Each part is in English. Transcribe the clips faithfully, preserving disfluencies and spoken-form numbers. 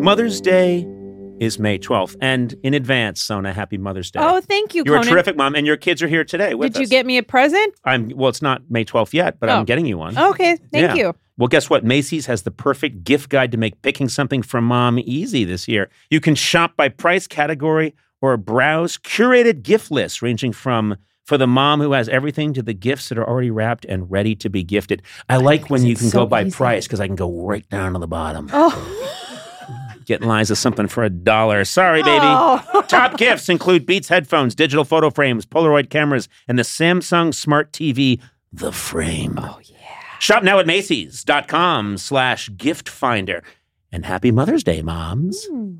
Mother's Day is May twelfth. And in advance, Sona, happy Mother's Day. Oh, thank you, You're Conan. a terrific mom, and your kids are here today with Did you us. get me a present? I'm Well, it's not May twelfth yet, but Oh. I'm getting you one. Okay, thank Yeah. you. Well, guess what? Macy's has the perfect gift guide to make picking something from mom easy this year. You can shop by price category or browse curated gift lists ranging from for the mom who has everything to the gifts that are already wrapped and ready to be gifted. I like when you it's can so go by easy. price because I can go right down to the bottom. Oh, Get Liza something for a dollar. Sorry, baby. Oh. Top gifts include Beats headphones, digital photo frames, Polaroid cameras, and the Samsung Smart T V, The Frame. Oh, yeah. Shop now at Macy's.com slash gift finder. And happy Mother's Day, moms.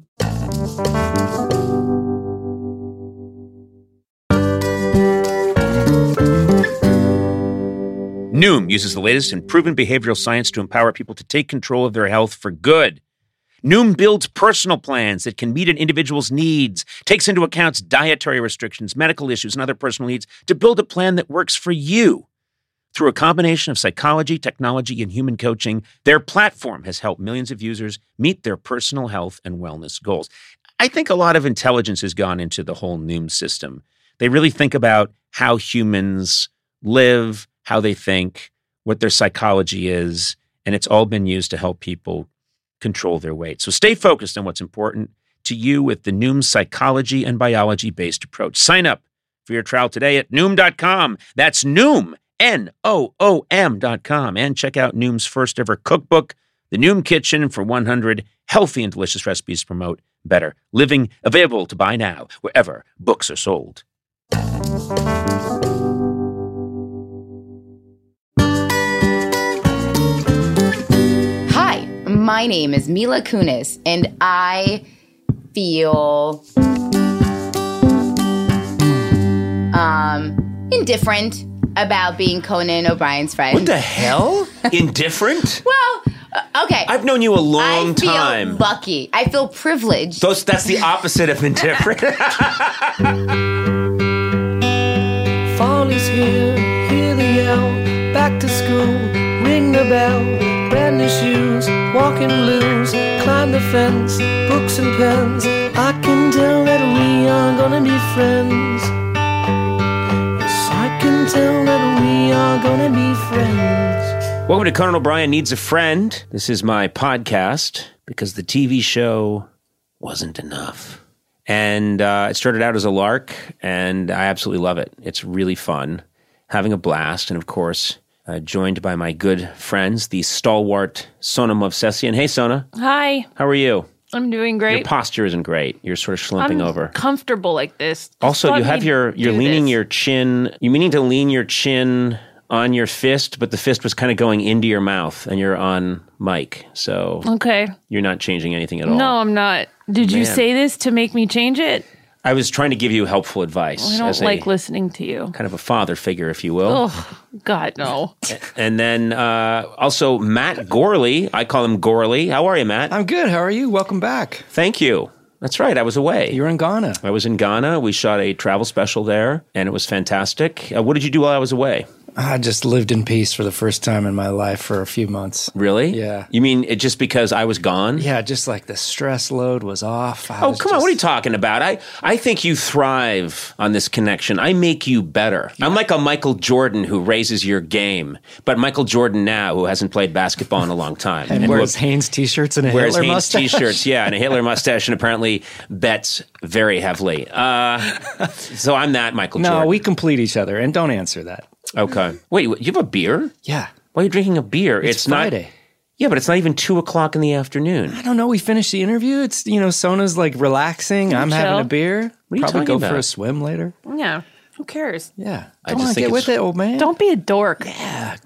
Noom uses the latest in proven behavioral science to empower people to take control of their health for good. Noom builds personal plans that can meet an individual's needs, takes into account dietary restrictions, medical issues, and other personal needs to build a plan that works for you. Through a combination of psychology, technology, and human coaching, their platform has helped millions of users meet their personal health and wellness goals. I think a lot of intelligence has gone into the whole Noom system. They really think about how humans live, how they think, what their psychology is, and it's all been used to help people control their weight. So stay focused on what's important to you with the Noom psychology and biology-based approach. Sign up for your trial today at Noom dot com. That's Noom, N O O M dot com. And check out Noom's first ever cookbook, The Noom Kitchen, for one hundred healthy and delicious recipes to promote better living. Available to buy now wherever books are sold. Hi, my name is Mila Kunis, and I feel um indifferent about being Conan O'Brien's friend. What the hell? Indifferent? Well, uh, okay. I've known you a long I feel time. lucky. I feel privileged. Those, that's the opposite of indifferent. Fall is here, hear the yell, back to school, ring the bell, brand new shoes, walking blues, climb the fence, books and pens, I can tell that we are gonna be friends. Yes, I can tell that we are gonna be friends. Welcome to Conan O'Brien Needs a Friend. This is my podcast because the T V show wasn't enough. And uh, it started out as a lark, and I absolutely love it. It's really fun, having a blast, and of course, uh, joined by my good friends, the stalwart Sona Movsesian. Hey, Sona. Hi, How are you? I'm doing great. Your posture isn't great. You're sort of slumping I'm over. comfortable like this. Just Also, let you have me your, you're do leaning this. your chin, you're meaning to lean your chin on your fist, but the fist was kind of going into your mouth, and you're on mic, so Okay. you're not changing anything at all. No, I'm not. Did you Man. say this to make me change it? I was trying to give you helpful advice. I don't as like a, listening to you. kind of a father figure, if you will. Oh, God, no. And then uh, also Matt Gorley. I call him Gorley. How are you, Matt? I'm good. How are you? Welcome back. Thank you. That's right. I was away. You're in Ghana. I was in Ghana. We shot a travel special there, and it was fantastic. Uh, what did you do while I was away? I just lived in peace for the first time in my life for a few months. Really? Yeah. You mean it just because I was gone? Yeah, just like the stress load was off. I Oh, was come on. just- What are you talking about? I, I think you thrive on this connection. I make you better. I'm like a Michael Jordan who raises your game, but Michael Jordan now who hasn't played basketball in a long time. And, who wears Hanes t-shirts and a wears Hitler Hanes mustache. t-shirts, yeah, and a Hitler mustache, and apparently bets very heavily. Uh, so I'm that Michael No, Jordan. we complete each other, and don't answer that. Okay. Wait, you have a beer? Yeah. Why are you drinking a beer? It's not. Friday. Yeah, but it's not even two o'clock in the afternoon. I don't know. We finished the interview. It's, you know, Sona's like relaxing. I'm chill. having a beer. What are you Probably talking go about? for a swim later. Yeah. Who cares? Yeah. I Come just on, think get with it's- it, old man. Don't be a dork. Yeah,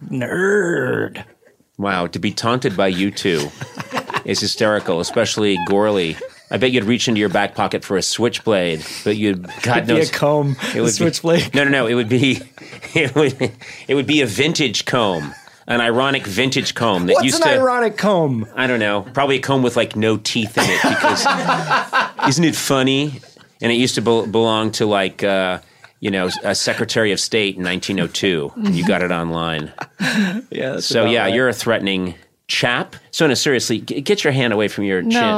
nerd. Wow, to be taunted by you two is hysterical, especially Gorley. I bet you'd reach into your back pocket for a switchblade, but you'd God It'd be knows a comb, it a would switchblade. Be, no, no, no. It would be it would it would be a vintage comb, an ironic vintage comb that What's used an to. ironic comb? I don't know. Probably a comb with like no teeth in it because isn't it funny? And it used to be- belong to like. Uh, you know, a Secretary of State in nineteen oh two. You got it online. Yeah. That's So about yeah, right. you're a threatening chap. So no, seriously, g- get your hand away from your chin. No.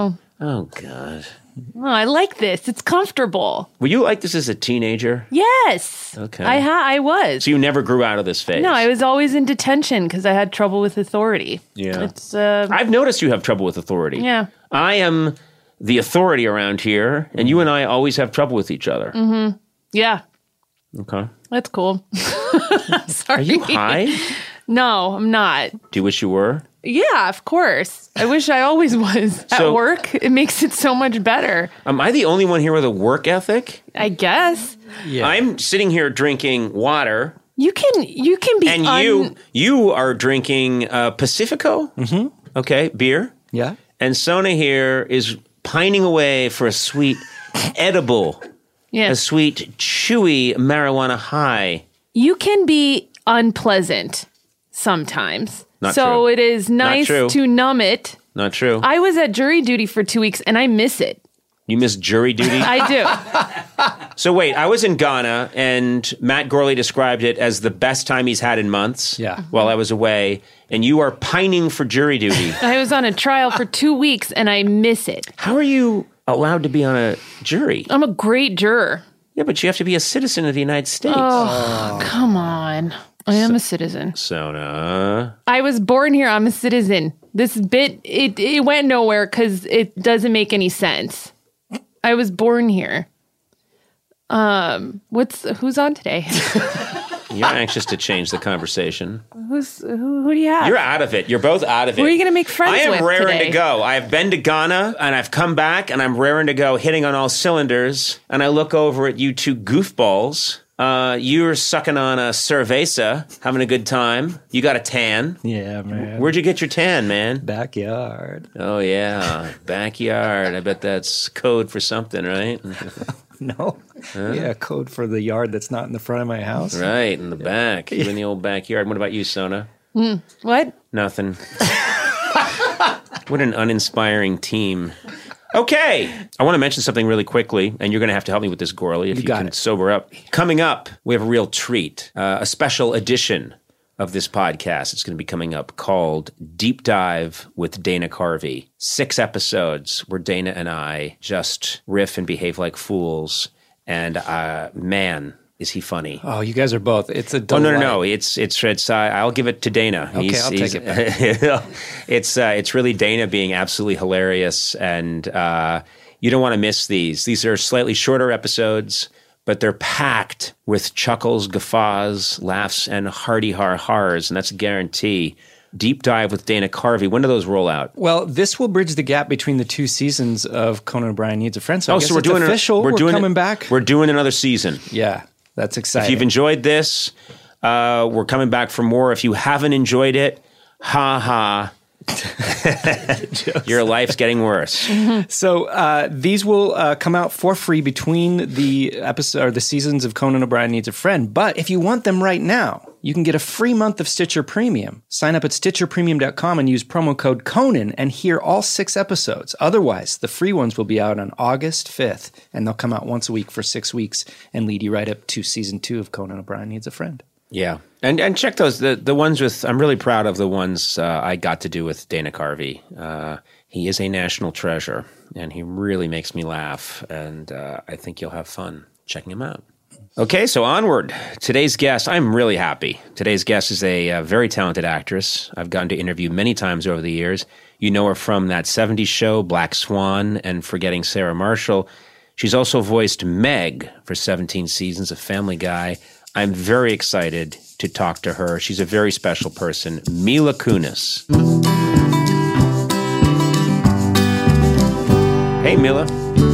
Oh, God. Oh, I like this. It's comfortable. Were you like this as a teenager? Yes. Okay. I ha- I was. So you never grew out of this phase? No, I was always in detention because I had trouble with authority. Yeah. It's uh, I've noticed you have trouble with authority. yeah. I am the authority around here, and you and I always have trouble with each other. Mm-hmm. Yeah. Okay. That's cool. Sorry. Are you high? No, I'm not. Do you wish you were? Yeah, of course. I wish I always was at So- work. It makes it so much better. Am I the only one here with a work ethic? I guess. Yeah. I'm sitting here drinking water, You can you can be and un- you you are drinking uh, Pacifico. Mm-hmm. Okay, beer. Yeah. And Sona here is pining away for a sweet, edible, yeah. a sweet, chewy marijuana high. You can be unpleasant sometimes. Not so true. it is nice true. to numb it. Not true. I was at jury duty for two weeks and I miss it. You miss jury duty? I do. So wait, I was in Ghana, and Matt Gorley described it as the best time he's had in months. Yeah. While I was away, and you are pining for jury duty. I was on a trial for two weeks and I miss it. How are you allowed to be on a jury? I'm a great juror. Yeah, but you have to be a citizen of the United States. Oh, come on. I am a citizen. Sona. I was born here. I'm a citizen. This bit, it, it went nowhere because it doesn't make any sense. I was born here. Um, what's who's on today? You're anxious to change the conversation. who's who? Who do you have? You're out of it. You're both out of it. Who are you gonna make friends I am with raring today? to go. I've been to Ghana, and I've come back, and I'm raring to go, hitting on all cylinders. And I look over at you two goofballs. Uh, you're sucking on a cerveza, having a good time. You got a tan. Yeah, man. Where'd you get your tan, man? Backyard. Oh, yeah. Backyard. I bet that's code for something, right? No. Yeah, code for the yard that's not in the front of my house. Right, in the back. You in the old backyard. What about you, Sona? What? Nothing. What an uninspiring team. Okay. I want to mention something really quickly, and you're going to have to help me with this, Gorley, if you, You got can it. sober up. Coming up, we have a real treat, uh, a special edition of this podcast. It's going to be coming up called Deep Dive with Dana Carvey. Six episodes where Dana and I just riff and behave like fools. And uh, man, is he funny. Oh, you guys are both. It's a Oh delight. no no no! It's it's it's. Uh, I'll give it to Dana. Okay, I'll take it back. it's uh, it's really Dana being absolutely hilarious, and uh, you don't want to miss these. These are slightly shorter episodes, but they're packed with chuckles, guffaws, laughs, and hearty har hars, and that's a guarantee. Deep Dive with Dana Carvey. When do those roll out? Well, this will bridge the gap between the two seasons of Conan O'Brien Needs a Friend. So I oh, guess so we're it's doing official. A, We're, doing coming it- back. We're doing another season. Yeah, that's exciting. If you've enjoyed this, uh, we're coming back for more. If you haven't enjoyed it, ha ha. Your life's getting worse. So uh, these will uh, come out for free between the episode or the seasons of Conan O'Brien Needs a Friend. But if you want them right now, you can get a free month of Stitcher Premium. Sign up at stitcher premium dot com and use promo code Conan and hear all six episodes. Otherwise, the free ones will be out on August fifth, and they'll come out once a week for six weeks and lead you right up to season two of Conan O'Brien Needs a Friend. Yeah. And and check those. The, the ones with, I'm really proud of the ones uh, I got to do with Dana Carvey. Uh, he is a national treasure, and he really makes me laugh. And uh, I think you'll have fun checking him out. Okay, so onward. Today's guest, I'm really happy. Today's guest is a, uh very talented actress. I've gotten to interview many times over the years. You know her from that seventies show, Black Swan, and Forgetting Sarah Marshall. She's also voiced Meg for seventeen seasons of Family Guy. I'm very excited to talk to her. She's a very special person, Mila Kunis. Hey, Mila.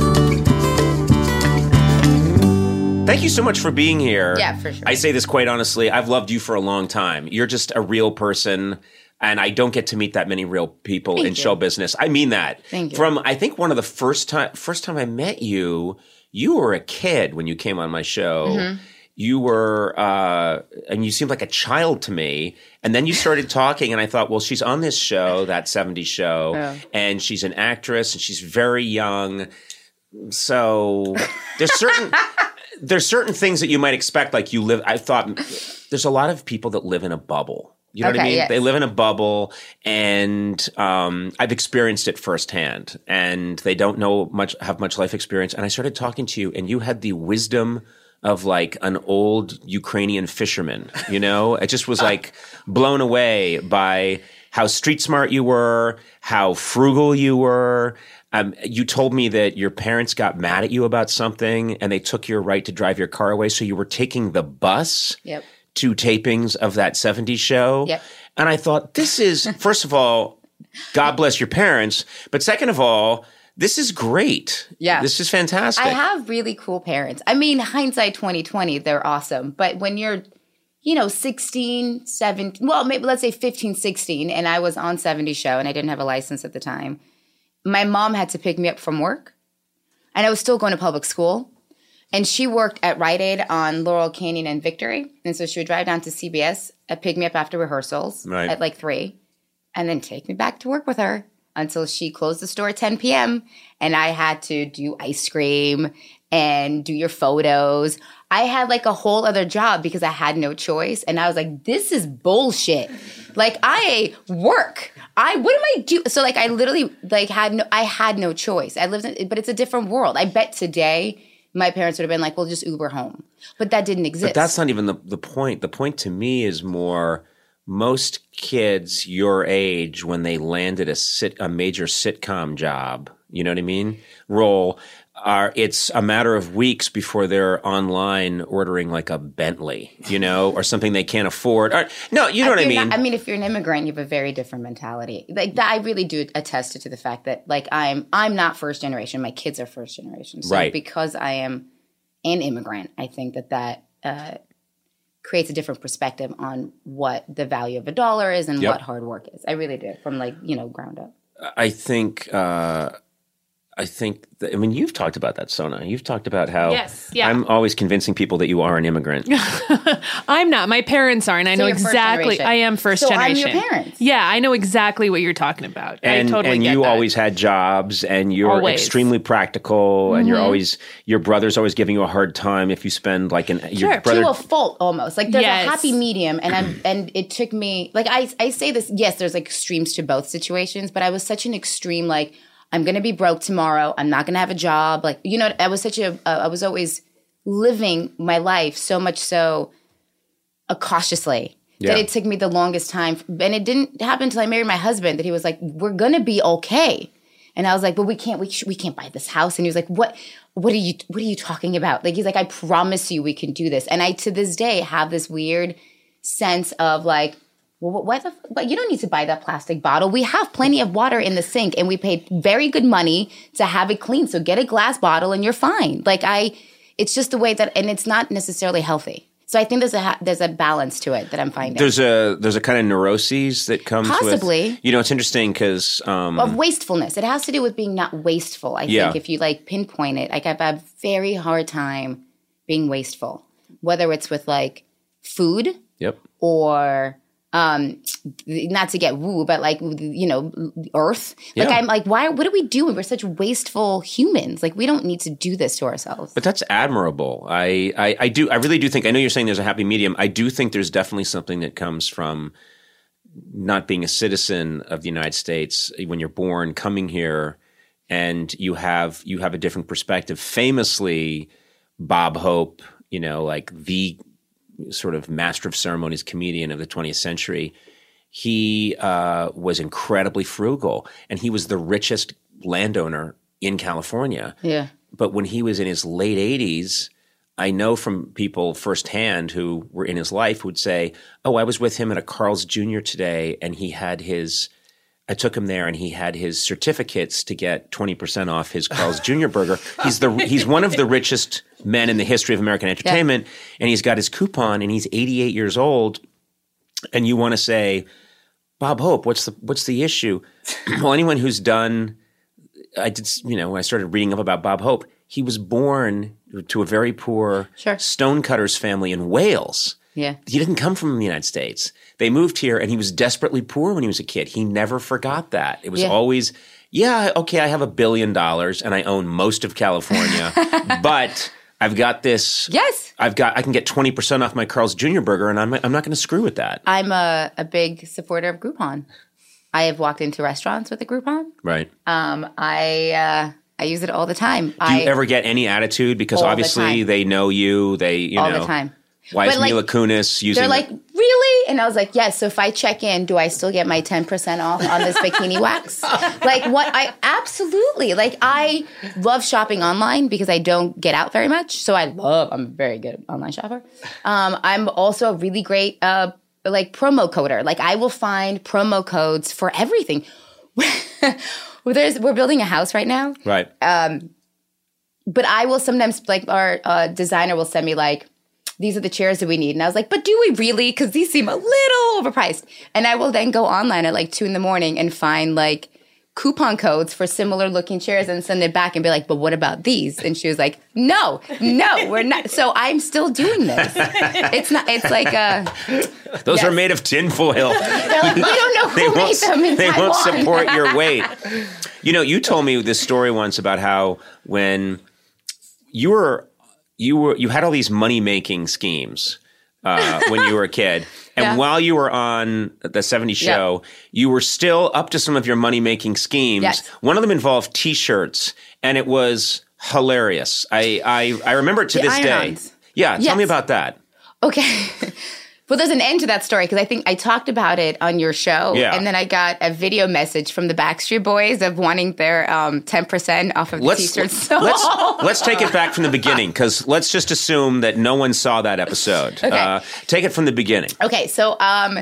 Thank you so much for being here. Yeah, for sure. I say this quite honestly. I've loved you for a long time. You're just a real person, and I don't get to meet that many real people Thank in you. show business. I mean that. Thank you. From, I think, one of the first time first time I met you, you were a kid when you came on my show. Mm-hmm. You were, uh, and you seemed like a child to me. And then you started talking, and I thought, well, she's on this show, that seventies show, Yeah. and she's an actress, and she's very young. So there's certain there's certain things that you might expect. Like you live, I thought there's a lot of people that live in a bubble. You know what I Okay, mean? yes. They live in a bubble, and um, I've experienced it firsthand. And they don't know much, have much life experience. And I started talking to you, and you had the wisdom of like an old Ukrainian fisherman. You know, I just was like blown away by how street smart you were, how frugal you were. Um, you told me that your parents got mad at you about something, and they took your right to drive your car away. So you were taking the bus. Yep. Two tapings of that seventies show. Yep. And I thought, this is, first of all, God bless your parents. But second of all, this is great. Yeah. This is fantastic. I have really cool parents. I mean, hindsight twenty twenty, they're awesome. But when you're, you know, sixteen, seventeen, well, maybe let's say fifteen, sixteen, and I was on seventies show and I didn't have a license at the time, my mom had to pick me up from work. And I was still going to public school. And she worked at Rite Aid on Laurel Canyon and Victory. And so she would drive down to C B S and pick me up after rehearsals Right. at like three and then take me back to work with her until she closed the store at ten p.m. And I had to do ice cream and do your photos. I had like a whole other job because I had no choice. And I was like, this is bullshit. Like I work. I, what am I do? So like I literally like had no, I had no choice. I lived in, but it's a different world. I bet today my parents would have been like, well, just Uber home. But that didn't exist. But that's not even the, the point. The point to me is more most kids your age, when they landed a sit, a major sitcom job, you know what I mean, role, are it's a matter of weeks before they're online ordering like a Bentley, you know, or something they can't afford. Or, no, you know what I You're mean? not- I mean, if you're an immigrant, you have a very different mentality. Like that, I really do attest to the fact that, like, I'm I'm not first generation. My kids are first generation. So Right. because I am an immigrant, I think that that uh, creates a different perspective on what the value of a dollar is and Yep. what hard work is. I really do, from like you know ground up. I think, uh, I think, that, I mean, you've talked about that, Sona. You've talked about how Yes, yeah. I'm always convincing people that you are an immigrant. I'm not. My parents are, and I So know you're first exactly. generation. I am first So I'm generation. your parents. Yeah, I know exactly what you're talking about. And, I totally and get you that. always had jobs, and you're Always. extremely practical, and you're always, your brother's always giving you a hard time if you spend like an, your Sure. brother. To a fault almost. Like there's Yes. a happy medium and I'm and it took me like I I say this, yes, there's like extremes to both situations, but I was such an extreme like I'm gonna be broke tomorrow, I'm not gonna have a job. Like, you know, I was such a uh, I was always living my life so much so uh, cautiously. Yeah. That it took me the longest time. And it didn't happen until I married my husband that he was like, we're gonna be okay. And I was like, but we can't, we, sh- we can't buy this house. And he was like, what, what are you, what are you talking about? Like, he's like, I promise you we can do this. And I, to this day, have this weird sense of like, well, why the, but you don't need to buy that plastic bottle. We have plenty of water in the sink and we paid very good money to have it clean. So get a glass bottle and you're fine. Like I, it's just the way that, and it's not necessarily healthy. So I think there's a ha- there's a balance to it that I'm finding. There's a there's a kind of neuroses that comes Possibly. with, you know, it's interesting because um, of wastefulness. It has to do with being not wasteful. I Yeah. think if you like pinpoint it, like I've had a very hard time being wasteful, whether it's with like food yep. or um not to get woo, but like, you know, earth. Like Yeah. I'm like, why, what are we doing? We're such wasteful humans. Like we don't need to do this to ourselves. But that's admirable. I, I, I do. I really do think. I know you're saying there's a happy medium. I do think there's definitely something that comes from not being a citizen of the United States when you're born, coming here, and you have you have a different perspective. Famously, Bob Hope, you know, like the sort of master of ceremonies comedian of the twentieth century. He uh, was incredibly frugal, and he was the richest landowner in California. Yeah. But when he was in his late eighties, I know from people firsthand who were in his life who would say, oh, I was with him at a Carl's Junior today, and he had his – I took him there, and he had his certificates to get twenty percent off his Carl's Junior burger. He's the he's one of the richest men in the history of American entertainment, yeah. and he's got his coupon, and he's eighty-eight years old, and you want to say, Bob Hope, what's the what's the issue? Well, anyone who's done – I did, you know, when I started reading up about Bob Hope, he was born to a very poor sure. stonecutters family in Wales. Yeah. He didn't come from the United States. They moved here, and he was desperately poor when he was a kid. He never forgot that. It was yeah. always, yeah, okay, I have a billion dollars, and I own most of California, but I've got this. Yes. I've got. I can get twenty percent off my Carl's Junior burger, and I'm I'm not going to screw with that. I'm a, a big supporter of Groupon. I have walked into restaurants with a Groupon. Right. Um, I uh, I use it all the time. Do I, you ever get any attitude? Because All the obviously time. they know you. They you all know the time. Why But, is like, Mila Kunis using? They're like, really? And I was like, yes. So if I check in, do I still get my ten percent off on this bikini wax? Like what? I absolutely like. I love shopping online because I don't get out very much. So I love. I'm a very good online shopper. Um, I'm also a really great uh, like promo coder. Like I will find promo codes for everything. Well, there's we're building a house right now, right. but I will sometimes like our uh, designer will send me like, these are the chairs that we need. And I was like, but do we really? Because these seem a little overpriced. And I will then go online at like two in the morning and find like coupon codes for similar looking chairs and send it back and be like, but what about these? And she was like, no, no, we're not. So I'm still doing this. It's not, it's like, uh, Those yes. are made of tinfoil. they're like, we don't know They who made won't. them in They Taiwan. won't support your weight. You know, you told me this story once about how when you were you were you had all these money making schemes uh, when you were a kid, and Yeah. while you were on the seventies show, Yeah. you were still up to some of your money making schemes. Yes. One of them involved T-shirts, and it was hilarious. I I, I remember it to The this day. iron-ons. Yeah, tell Yes. me about that. Okay. Well, there's an end to that story because I think I talked about it on your show. Yeah. And then I got a video message from the Backstreet Boys of wanting their um, ten percent off of the Let's t-shirts. So let's let's take it back from the beginning because let's just assume that no one saw that episode. Okay. Uh, take it from the beginning. Okay, so um,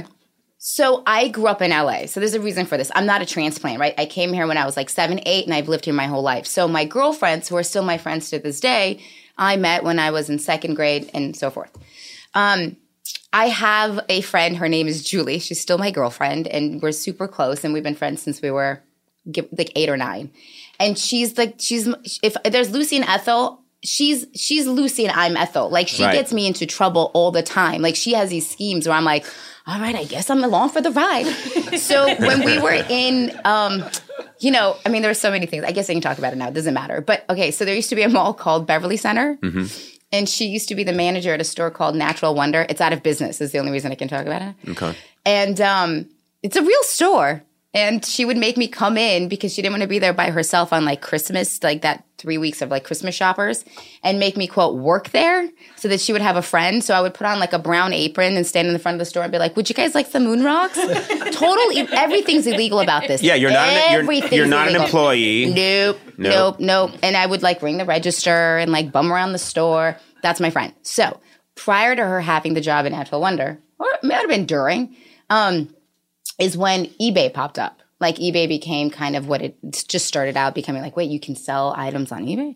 so I grew up in L A. So there's a reason for this. I'm not a transplant, right? I came here when I was like seven, eight, and I've lived here my whole life. So my girlfriends, who are still my friends to this day, I met when I was in second grade and so forth. Um, I have a friend. Her name is Julie. She's still my girlfriend, and we're super close. And we've been friends since we were like eight or nine. And she's like, she's if there's Lucy and Ethel. She's she's Lucy and I'm Ethel. Like she Right. gets me into trouble all the time. Like she has these schemes where I'm like, all right, I guess I'm along for the ride. So when we were in, um, you know, I mean, there were so many things. I guess I can talk about it now. It doesn't matter. But okay, so there used to be a mall called Beverly Center. Mm-hmm. And she used to be the manager at a store called Natural Wonder. It's out of business is the only reason I can talk about it. Okay. And um, it's a real store. And she would make me come in because she didn't want to be there by herself on like Christmas, like that three weeks of like Christmas shoppers, and make me, quote, work there so that she would have a friend. So I would put on like a brown apron and stand in the front of the store and be like, would you guys like some moon rocks? Totally. Everything's illegal about this. Yeah, you're not an, you're, Everything's you're not an illegal. employee. Nope, Nope. nope, nope. And I would like ring the register and like bum around the store. That's my friend. So prior to her having the job in Natural Wonder, or it might have been during, um, is when eBay popped up. Like eBay became kind of what it just started out becoming like, wait, you can sell items on eBay?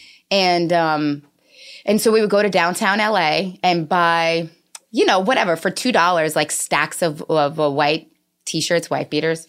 And um, and so we would go to downtown L A and buy, you know, whatever, for two dollars, like stacks of, of uh, white T-shirts, white beaters,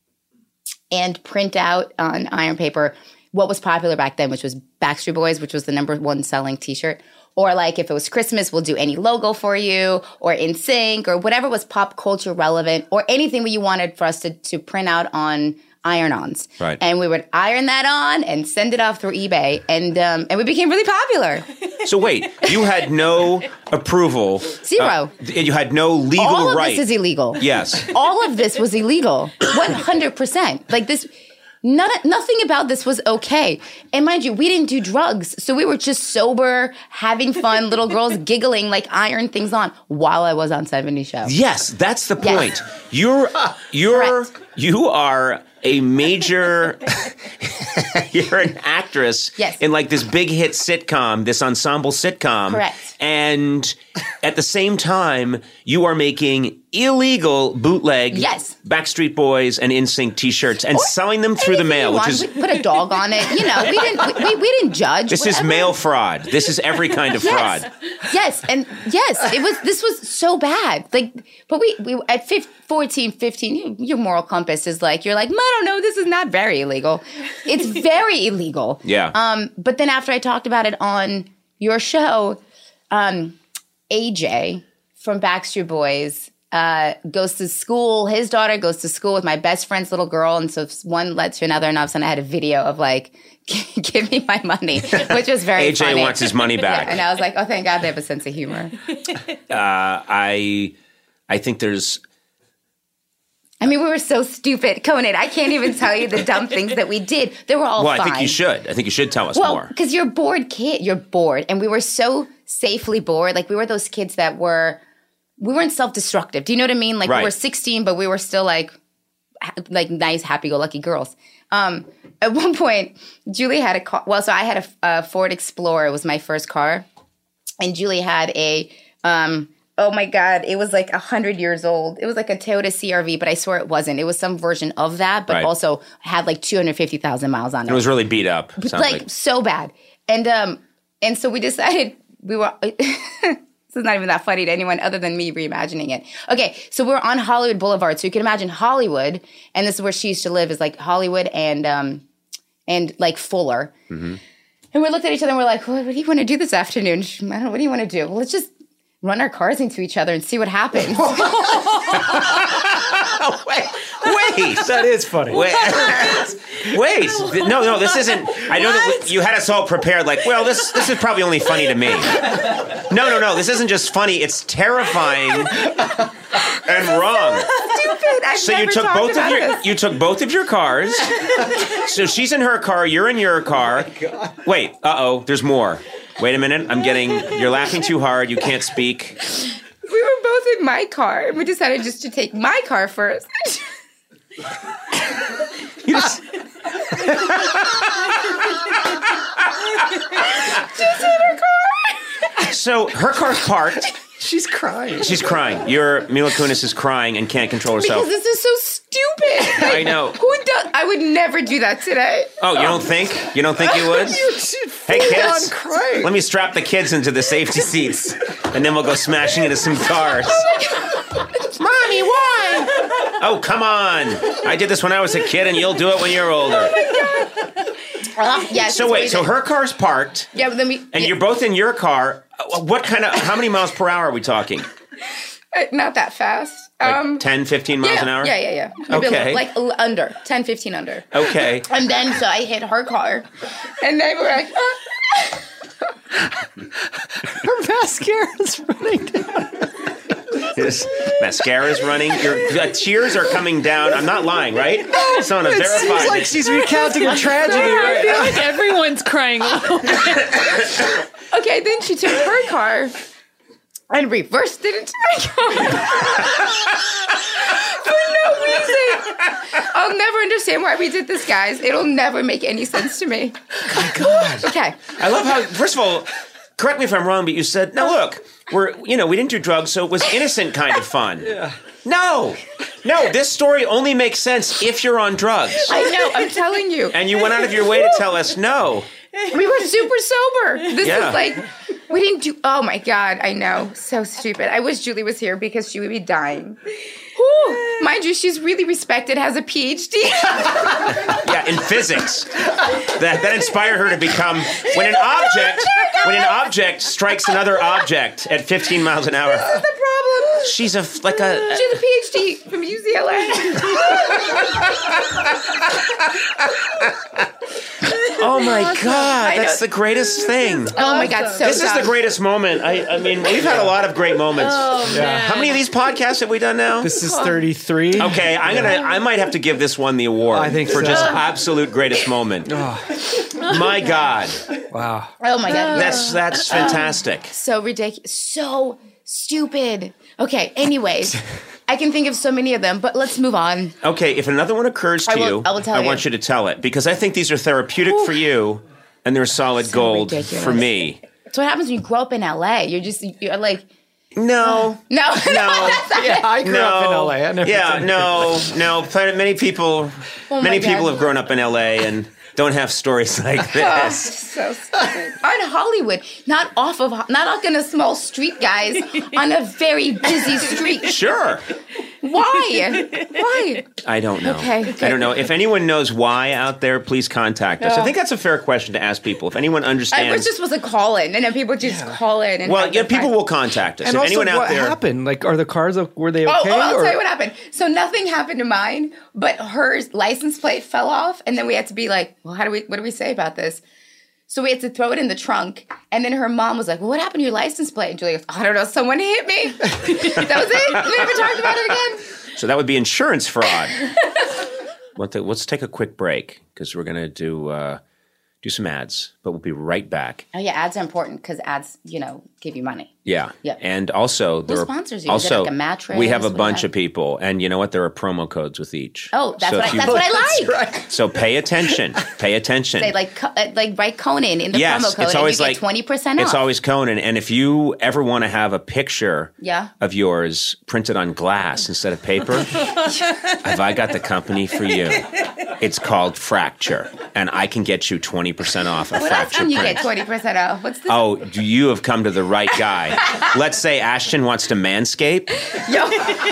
and print out on iron paper what was popular back then, which was Backstreet Boys, which was the number one selling T-shirt. Or like if it was Christmas, we'll do any logo for you, or N Sync, or whatever was pop culture relevant, or anything that you wanted for us to, to print out on iron-ons. Right. And we would iron that on and send it off through eBay, and um, and we became really popular. So wait, you had no approval. Zero. Uh, you had no legal All of right. this is illegal. Yes. All of this was illegal. one hundred percent. Like this, none, nothing about this was okay. And mind you, we didn't do drugs. So we were just sober, having fun, little girls giggling, like iron things on while I was on seventies Show. Yes, that's the Yes. point. You're you're Correct. you are a major you're an actress Yes. in like this big hit sitcom, this ensemble sitcom. Correct. And at the same time, you are making illegal bootleg Yes. Backstreet Boys and N Sync t-shirts and Or selling them through the anything mail, you which want. is We put a dog on it. You know, we didn't we, we, we didn't judge. this is whatever. mail fraud. This is every kind of Yes. fraud. Yes, and yes, it was. This was so bad. Like, but we we at fifteen, fourteen, fifteen, you, your moral compass is like you're like, I don't know, this is not very illegal. It's very illegal. Yeah. Um. But then after I talked about it on your show, um, A J from Backstreet Boys uh, goes to school. His daughter goes to school with my best friend's little girl. And so one led to another. And all of a sudden I had a video of like, give me my money, which was very A J funny. wants his money back. Yeah, and I was like, oh, thank God they have a sense of humor. Uh, I, I think there's... I mean, we were so stupid. Conan, I can't even tell you the dumb things that we did. They were all Well, fine. I think you should. I think you should tell us Well, more. because you're a bored kid. You're bored. And we were so safely bored. Like, we were those kids that were, we weren't self-destructive. Do you know what I mean? Like, Right. we were sixteen, but we were still like, ha- like nice, happy-go-lucky girls. Um, at one point, Julie had a car. Well, so I had a, a Ford Explorer. It was my first car. And Julie had a, um, oh my God, it was like one hundred years old. It was like a Toyota C R V, but I swear it wasn't. It was some version of that, but Right. also had like two hundred fifty thousand miles on it. It was really beat up. Sounds like, like so bad. And um, and so we decided we were, this is not even that funny to anyone other than me reimagining it. Okay, so we're on Hollywood Boulevard. So you can imagine Hollywood, and this is where she used to live, is like Hollywood and um, and like Fuller. Mm-hmm. And we looked at each other and we're like, what, what do you want to do this afternoon? I don't know, what do you want to do? Well, let's just run our cars into each other and see what happens. wait, wait. That is funny. Wait, wait. No, no, this isn't. I know that you had us all prepared. Like, well, this this is probably only funny to me. No, no, no. This isn't just funny. It's terrifying and wrong. Stupid. I've So never you took talked both of about your this. you took both of your cars. So she's in her car. You're in your car. Wait. Uh oh. There's more. Wait a minute. I'm getting. You're laughing too hard. You can't speak. We were both in my car, and we decided just to take my car first. You just- Just in her car. so her car's parked. She's crying. She's crying. Your Mila Kunis is crying and can't control herself. Because this is so stupid. Like, I know. Who does? I would never do that today. Oh, you don't think? You don't think you would? Hey, kids. crying. Let me strap the kids into the safety seats, and then we'll go smashing into some cars. Mommy, why? Oh, come on. I did this when I was a kid, and you'll do it when you're older. Uh, yes. So wait, so her car's parked, Yeah, but then we. and yeah, you're both in your car. Uh, What kind of, how many miles per hour are we talking? uh, not that fast. Like um, ten, fifteen miles yeah, an hour? Yeah, yeah, yeah. Maybe a Okay. little- like a l- under ten, fifteen under. Okay. And then so I hit her car, and they were like, ah. Her mascara's running down. This mascara's running. Your uh, tears are coming down. I'm not lying, right? Son, I'm It seems terrified. like she's recounting a tragedy I right feel now. like everyone's crying a little bit. Okay, then she took her car and reversed it into my car. For no reason. I'll never understand why we did this, guys. It'll never make any sense to me. My God. Okay. I love how, first of all, correct me if I'm wrong, but you said, no, look, we're, you know, we didn't do drugs, so it was innocent kind of fun. Yeah. No. No, this story only makes sense if you're on drugs. I know, I'm telling you. And you went out of your way to tell us no. We were super sober. This Yeah. is like, we didn't do, oh my God, I know. So stupid. I wish Julie was here because she would be dying. Whew. Mind you, she's really respected, has a P H D. Yeah, in physics. That that inspired her to become when an object when an object strikes another object at fifteen miles an hour. That's the problem. She's a like a She has a P H D from U C L A. oh my God, I know. that's the greatest thing. Oh my God, so This is the dumb. greatest moment. I, I mean, we've had a lot of great moments. Oh, man. How many of these podcasts have we done now? This is thirty-three. Okay, I'm gonna. I might have to give this one the award. I think for so. just absolute greatest moment. My God, Wow. Oh my God. that's that's fantastic. So ridiculous. So stupid. Okay, anyways. I can think of so many of them, but let's move on. Okay, if another one occurs to I will- you, I will tell you. want you to tell it because I think these are therapeutic for you, and they're solid So gold ridiculous. for me. That's what happens when you grow up in L A. You're just, you're like, No, no, no, no. that's not Yeah, it. I grew no, up in L A. I never yeah, did. no, no. Many people, Oh my many God. people have grown up in L A, and don't have stories like this. So stupid. On Hollywood, not off of, not like in a small street, guys, on a very busy street. Sure. Why? Why? I don't know. Okay, okay. I don't know. If anyone knows why out there, please contact us. Yeah. I think that's a fair question to ask people. If anyone I understands. was just was a call in, and then people just call in. And well, have yeah, their people fun. will contact us. And if also, anyone out what there. happened? Like, are the cars, were they okay? Oh, oh, I'll or- tell you what happened. So nothing happened to mine, but her license plate fell off, and then we had to be like, well, how do we, what do we say about this? So we had to throw it in the trunk, and then her mom was like, well, what happened to your license plate? And Julia goes, I don't know, someone hit me. That was it. We never talked about it again. So that would be insurance fraud. Well, th- let's take a quick break because we're going to do uh, do some ads, but we'll be right back. Oh, yeah, ads are important because ads, you know, give you money. Yeah. Yeah. And also, there are, sponsors you? Is it also like a mattress? we have a What do you bunch have? of people, and you know what? There are promo codes with each. Oh, that's So what if I, you- that's what I like. So pay attention. Pay attention. Say like co- uh, like write Conan in the yes, promo code, it's and always you get like twenty percent off. It's always Conan, and if you ever want to have a picture Yeah. of yours printed on glass instead of paper, have I got the company for you? It's called Fracture, and I can get you twenty percent off a Well, that's Fracture when you print. get twenty percent off. What's this? Oh, do you have come to the right guy? Let's say Ashton wants to manscape, Yo.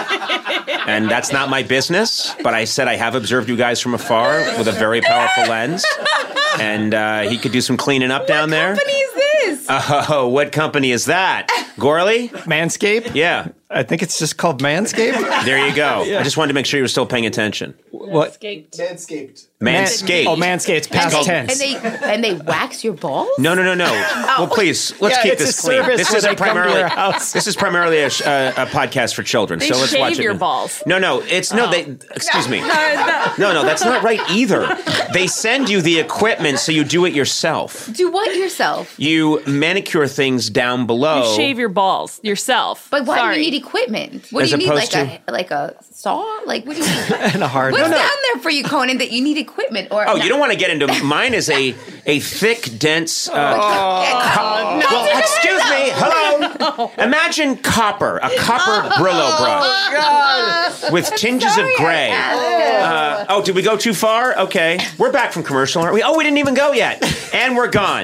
and that's not my business, but I said I have observed you guys from afar with a very powerful lens, and uh, he could do some cleaning up down there. What company is this? Oh, what company is that? Gorley? Manscaped? Yeah, I think it's just called Manscaped. there you go. I just wanted to make sure you were still paying attention. What? Manscaped. Manscaped. Oh, Manscaped, past and, they, tense. and they and they wax your balls? No, no, no, no. Well, please, let's Yeah, keep it's a this clean. service This where is they a come to primarily your house. this is primarily a, sh- uh, a podcast for children. They so let's shave watch it. your balls. No, no, it's no. They excuse me. No, no, that's not right either. They send you the equipment so you do it yourself. Do what yourself? You manicure things down below. You shave your balls yourself. But why Sorry. do you need equipment? What As do you need? opposed Like a like a saw? Like what do you need? And a hard What's one. down there for you, Conan, that you need equipment? Or Oh, no. you don't want to get into mine is a a thick, dense. Uh, Oh, well, excuse me. Hello. Imagine copper, a copper Brillo brush with tinges of gray. Uh, oh, did we go too far? Okay, we're back from commercial, aren't we? Oh, we didn't even go yet, and we're gone.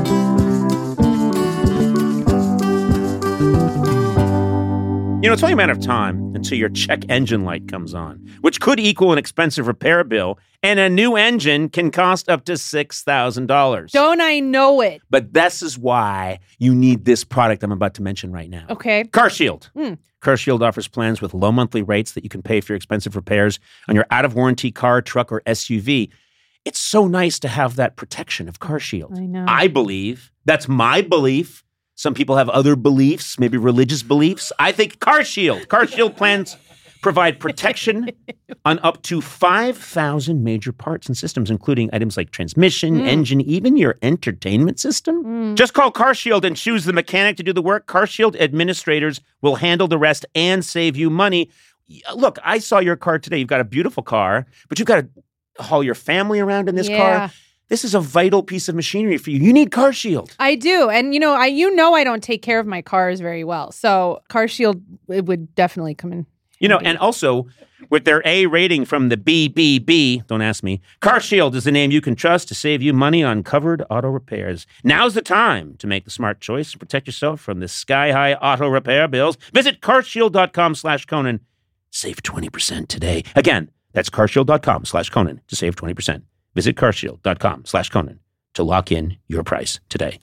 You know, it's only a matter of time until your check engine light comes on, which could equal an expensive repair bill, and a new engine can cost up to six thousand dollars. Don't I know it? But this is why you need this product I'm about to mention right now. Okay. CarShield. Mm. CarShield offers plans with low monthly rates that you can pay for your expensive repairs on your out-of-warranty car, truck, or S U V. It's so nice to have that protection of CarShield. I know. I believe. That's my belief. Some people have other beliefs, maybe religious beliefs. I think CarShield. CarShield plans provide protection on up to five thousand major parts and systems, including items like transmission, engine, even your entertainment system. Just call CarShield and choose the mechanic to do the work. CarShield administrators will handle the rest and save you money. Look, I saw your car today. You've got a beautiful car, but you've got to haul your family around in this Yeah. car. This is a vital piece of machinery for you. You need CarShield. I do. And you know, I you know I don't take care of my cars very well. So CarShield, it would definitely come in. You know, and also with their A rating from the B B B, don't ask me, CarShield is the name you can trust to save you money on covered auto repairs. Now's the time to make the smart choice and protect yourself from the sky-high auto repair bills. Visit carshield.com slash Conan. Save twenty percent today. Again, that's carshield.com slash Conan to save twenty percent. Visit carshield.com slash Conan to lock in your price today.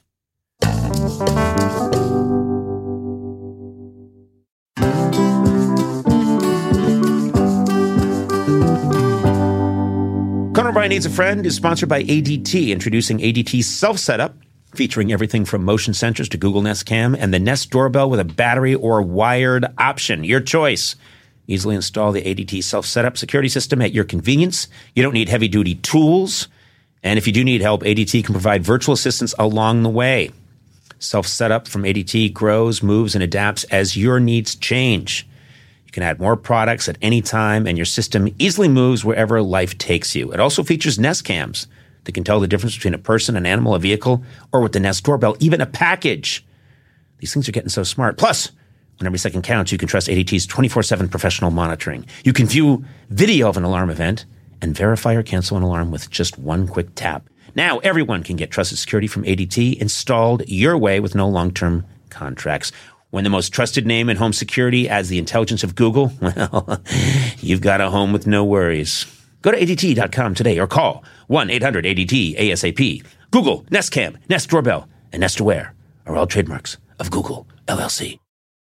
Conan O'Brien Needs a Friend is sponsored by A D T, introducing A D T Self-Setup, featuring everything from motion sensors to Google Nest Cam and the Nest Doorbell with a battery or wired option. Your choice. Easily install the A D T Self-Setup security system at your convenience. You don't need heavy-duty tools. And if you do need help, A D T can provide virtual assistance along the way. Self-Setup from A D T grows, moves, and adapts as your needs change. You can add more products at any time, and your system easily moves wherever life takes you. It also features Nest Cams that can tell the difference between a person, an animal, a vehicle, or with the Nest Doorbell, even a package. These things are getting so smart. Plus, when every second counts, you can trust A D T's twenty-four seven professional monitoring. You can view video of an alarm event and verify or cancel an alarm with just one quick tap. Now everyone can get trusted security from A D T installed your way with no long-term contracts. When the most trusted name in home security adds the intelligence of Google, well, you've got a home with no worries. Go to A D T dot com today or call one eight hundred A D T ASAP. Google, Nest Cam, Nest Doorbell, and Nest Aware are all trademarks of Google, L L C.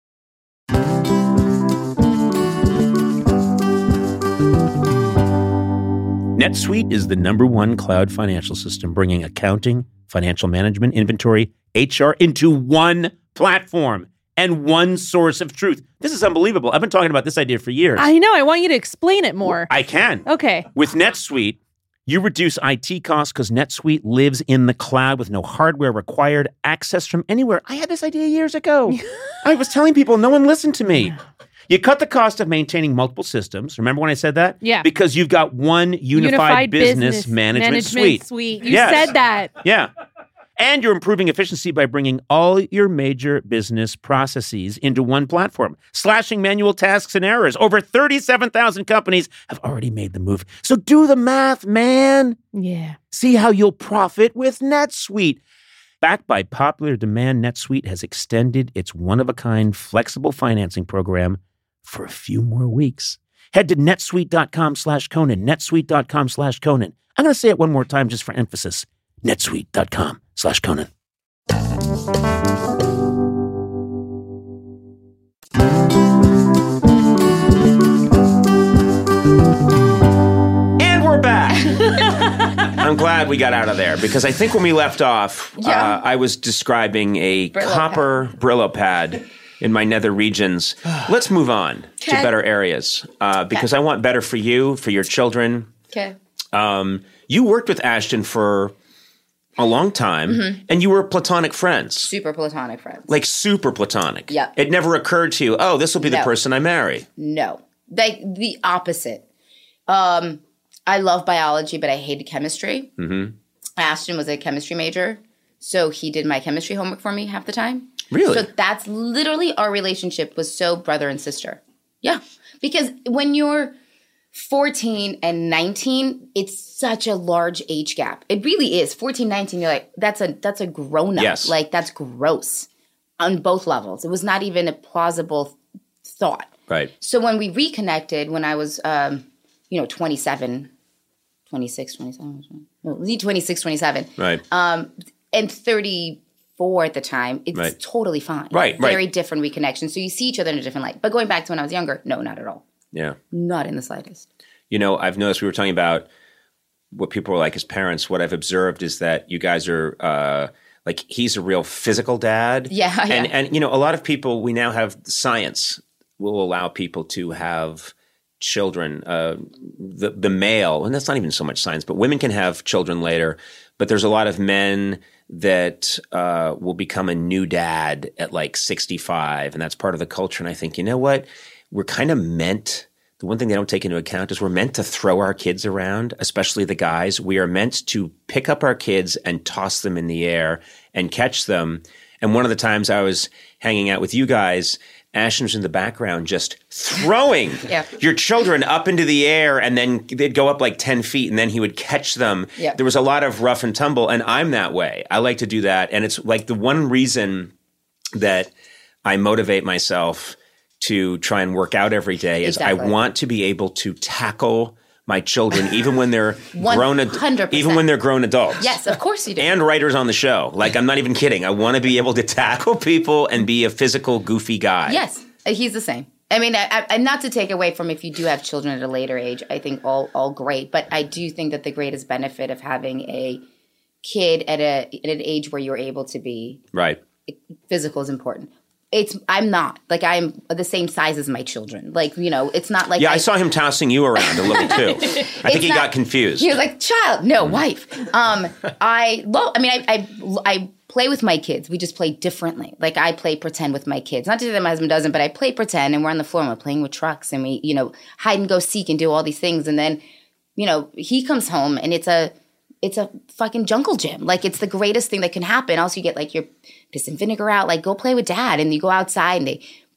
NetSuite is the number one cloud financial system, bringing accounting, financial management, inventory, H R into one platform and one source of truth. This is unbelievable. I've been talking about this idea for years. I know. I want you to explain it more. I can. Okay. With NetSuite, you reduce I T costs because NetSuite lives in the cloud with no hardware required, access from anywhere. I had this idea years ago. I was telling people, no one listened to me. You cut the cost of maintaining multiple systems. Remember when I said that? Yeah. Because you've got one unified, Unified business, business management, management suite. suite. You Yes. said that. Yeah. And you're improving efficiency by bringing all your major business processes into one platform, slashing manual tasks and errors. Over thirty-seven thousand companies have already made the move. So do the math, man. Yeah. See how you'll profit with NetSuite. Backed by popular demand, NetSuite has extended its one-of-a-kind flexible financing program for a few more weeks. Head to netsuite.com slash Conan, netsuite.com slash Conan. I'm going to say it one more time just for emphasis. netsuite.com slash Conan. And we're back. I'm glad we got out of there because I think when we left off, Yeah. uh, I was describing a Brillo copper Brillo pad in my nether regions. Let's move on to Okay. better areas uh, because I want better for you, for your children. Okay. Um, you worked with Ashton for a long time, Mm-hmm. and you were platonic friends, Super platonic friends. like super platonic. Yeah. It never occurred to you, oh, this will be the No. person I marry. No. Like the opposite. Um, I love biology, but I hated chemistry. Mm-hmm. Ashton was a chemistry major, so he did my chemistry homework for me half the time. Really? So that's literally our relationship was so brother and sister. Yeah. Because when you're fourteen and nineteen, it's such a large age gap. It really is. fourteen, nineteen, you're like, that's a that's a grown up. Yes. Like that's gross on both levels. It was not even a plausible thought. Right. So when we reconnected, when I was, um, you know, twenty-seven, twenty-six, twenty-seven, no, twenty-six, twenty-seven, Right. um, and thirty-four at the time, it's Right. totally fine. Right, right. Very different reconnection. So you see each other in a different light. But going back to when I was younger, no, not at all. Yeah. Not in the slightest. You know, I've noticed we were talking about what people are like as parents. What I've observed is that you guys are uh, like he's a real physical dad. Yeah, yeah. And and you know, a lot of people we now have science will allow people to have children. Uh, the the male, and that's not even so much science, but women can have children later. But there's a lot of men that uh, will become a new dad at like sixty-five, and that's part of the culture. And I think, you know what? We're kind of meant, the one thing they don't take into account is we're meant to throw our kids around, especially the guys. We are meant to pick up our kids and toss them in the air and catch them. And one of the times I was hanging out with you guys, Ashton was in the background just throwing Yeah. your children up into the air, and then they'd go up like ten feet and then he would catch them. Yeah. There was a lot of rough and tumble, and I'm that way. I like to do that. And it's like the one reason that I motivate myself to try and work out every day is I Exactly. want to be able to tackle my children even when they're grown ad- one hundred percent. even when they're grown adults. Yes, of course you do. And writers on the show. Like, I'm not even kidding. I want to be able to tackle people and be a physical, goofy guy. Yes, uh, he's the same. I mean, I, I, and not to take away from if you do have children at a later age, I think all all great. But I do think that the greatest benefit of having a kid at a at an age where you're able to be Right. physical is important. It's I'm not like I'm the same size as my children. Like you know, it's not like Yeah, I, saw him tossing you around a little too. I think It's he not- got confused. He was like, "Child, no, wife." Um, I love. I mean, I, I I play with my kids. We just play differently. Like I play pretend with my kids. Not to say that my husband doesn't, but I play pretend, and we're on the floor and we're playing with trucks, and we you know hide and go seek and do all these things, and then you know he comes home and it's a it's a fucking jungle gym. Like it's the greatest thing that can happen. Also, you get like your piss and vinegar out. Like go play with dad, and you go outside and they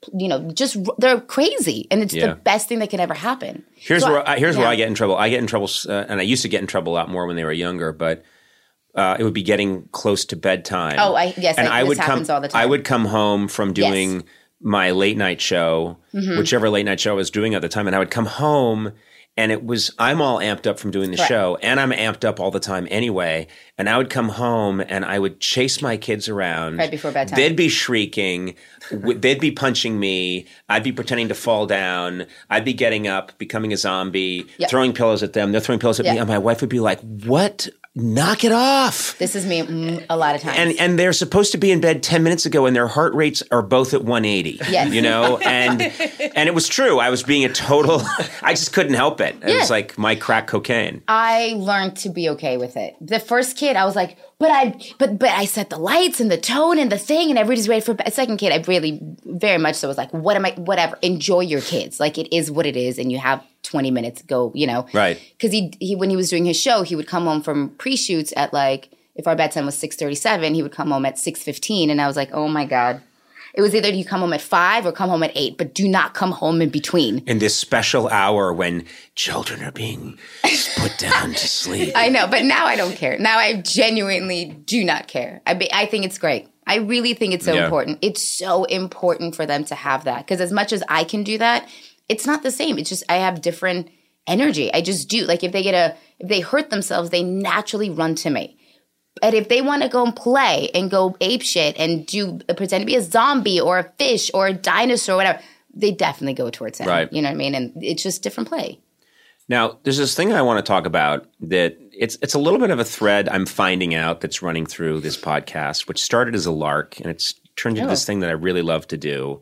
you know, just they're crazy, and it's Yeah. the best thing that could ever happen. Here's So where I, here's where yeah. I get in trouble. I get in trouble, uh, and I used to get in trouble a lot more when they were younger. But uh, it would be getting close to bedtime. Oh, I yes, and I, I this would happens come. all the time. I would come home from doing Yes. my late night show, Mm-hmm. whichever late night show I was doing at the time, and I would come home. And it was, I'm all amped up from doing the Correct. show, and I'm amped up all the time anyway. And I would come home and I would chase my kids around. Right before bedtime. They'd be shrieking. w- They'd be punching me. I'd be pretending to fall down. I'd be getting up, becoming a zombie, Yep. throwing pillows at them. They're throwing pillows at me. Yep. And my wife would be like, what? Knock it off. This is me mm, a lot of times. And and they're supposed to be in bed ten minutes ago, and their heart rates are both at one eighty. Yes. You know? And and it was true. I was being a total, I just couldn't help it. It Yeah. was like my crack cocaine. I learned to be okay with it. The first kid, I was like, but I, but but I set the lights and the tone and the thing, and everybody's ready for bed. Second kid, I really, very much so was like, what am I? Whatever. Enjoy your kids. Like it is what it is, and you have twenty minutes to go. You know, Right. Because he he when he was doing his show, he would come home from pre-shoots at like if our bedtime was six thirty-seven, he would come home at six fifteen, and I was like, oh my god. It was either you come home at five or come home at eight, but do not come home in between. In this special hour when children are being put down to sleep. I know, but now I don't care. Now I genuinely do not care. I be, I think it's great. I really think it's so Yeah. important. It's so important for them to have that because as much as I can do that, it's not the same. It's just I have different energy. I just do. Like if they get a if they hurt themselves, they naturally run to me. And if they want to go and play and go ape shit and do pretend to be a zombie or a fish or a dinosaur or whatever, they definitely go towards him. Right. You know what I mean? And it's just different play. Now, there's this thing I want to talk about that it's it's a little bit of a thread I'm finding out that's running through this podcast, which started as a lark and it's turned into Oh. this thing that I really love to do.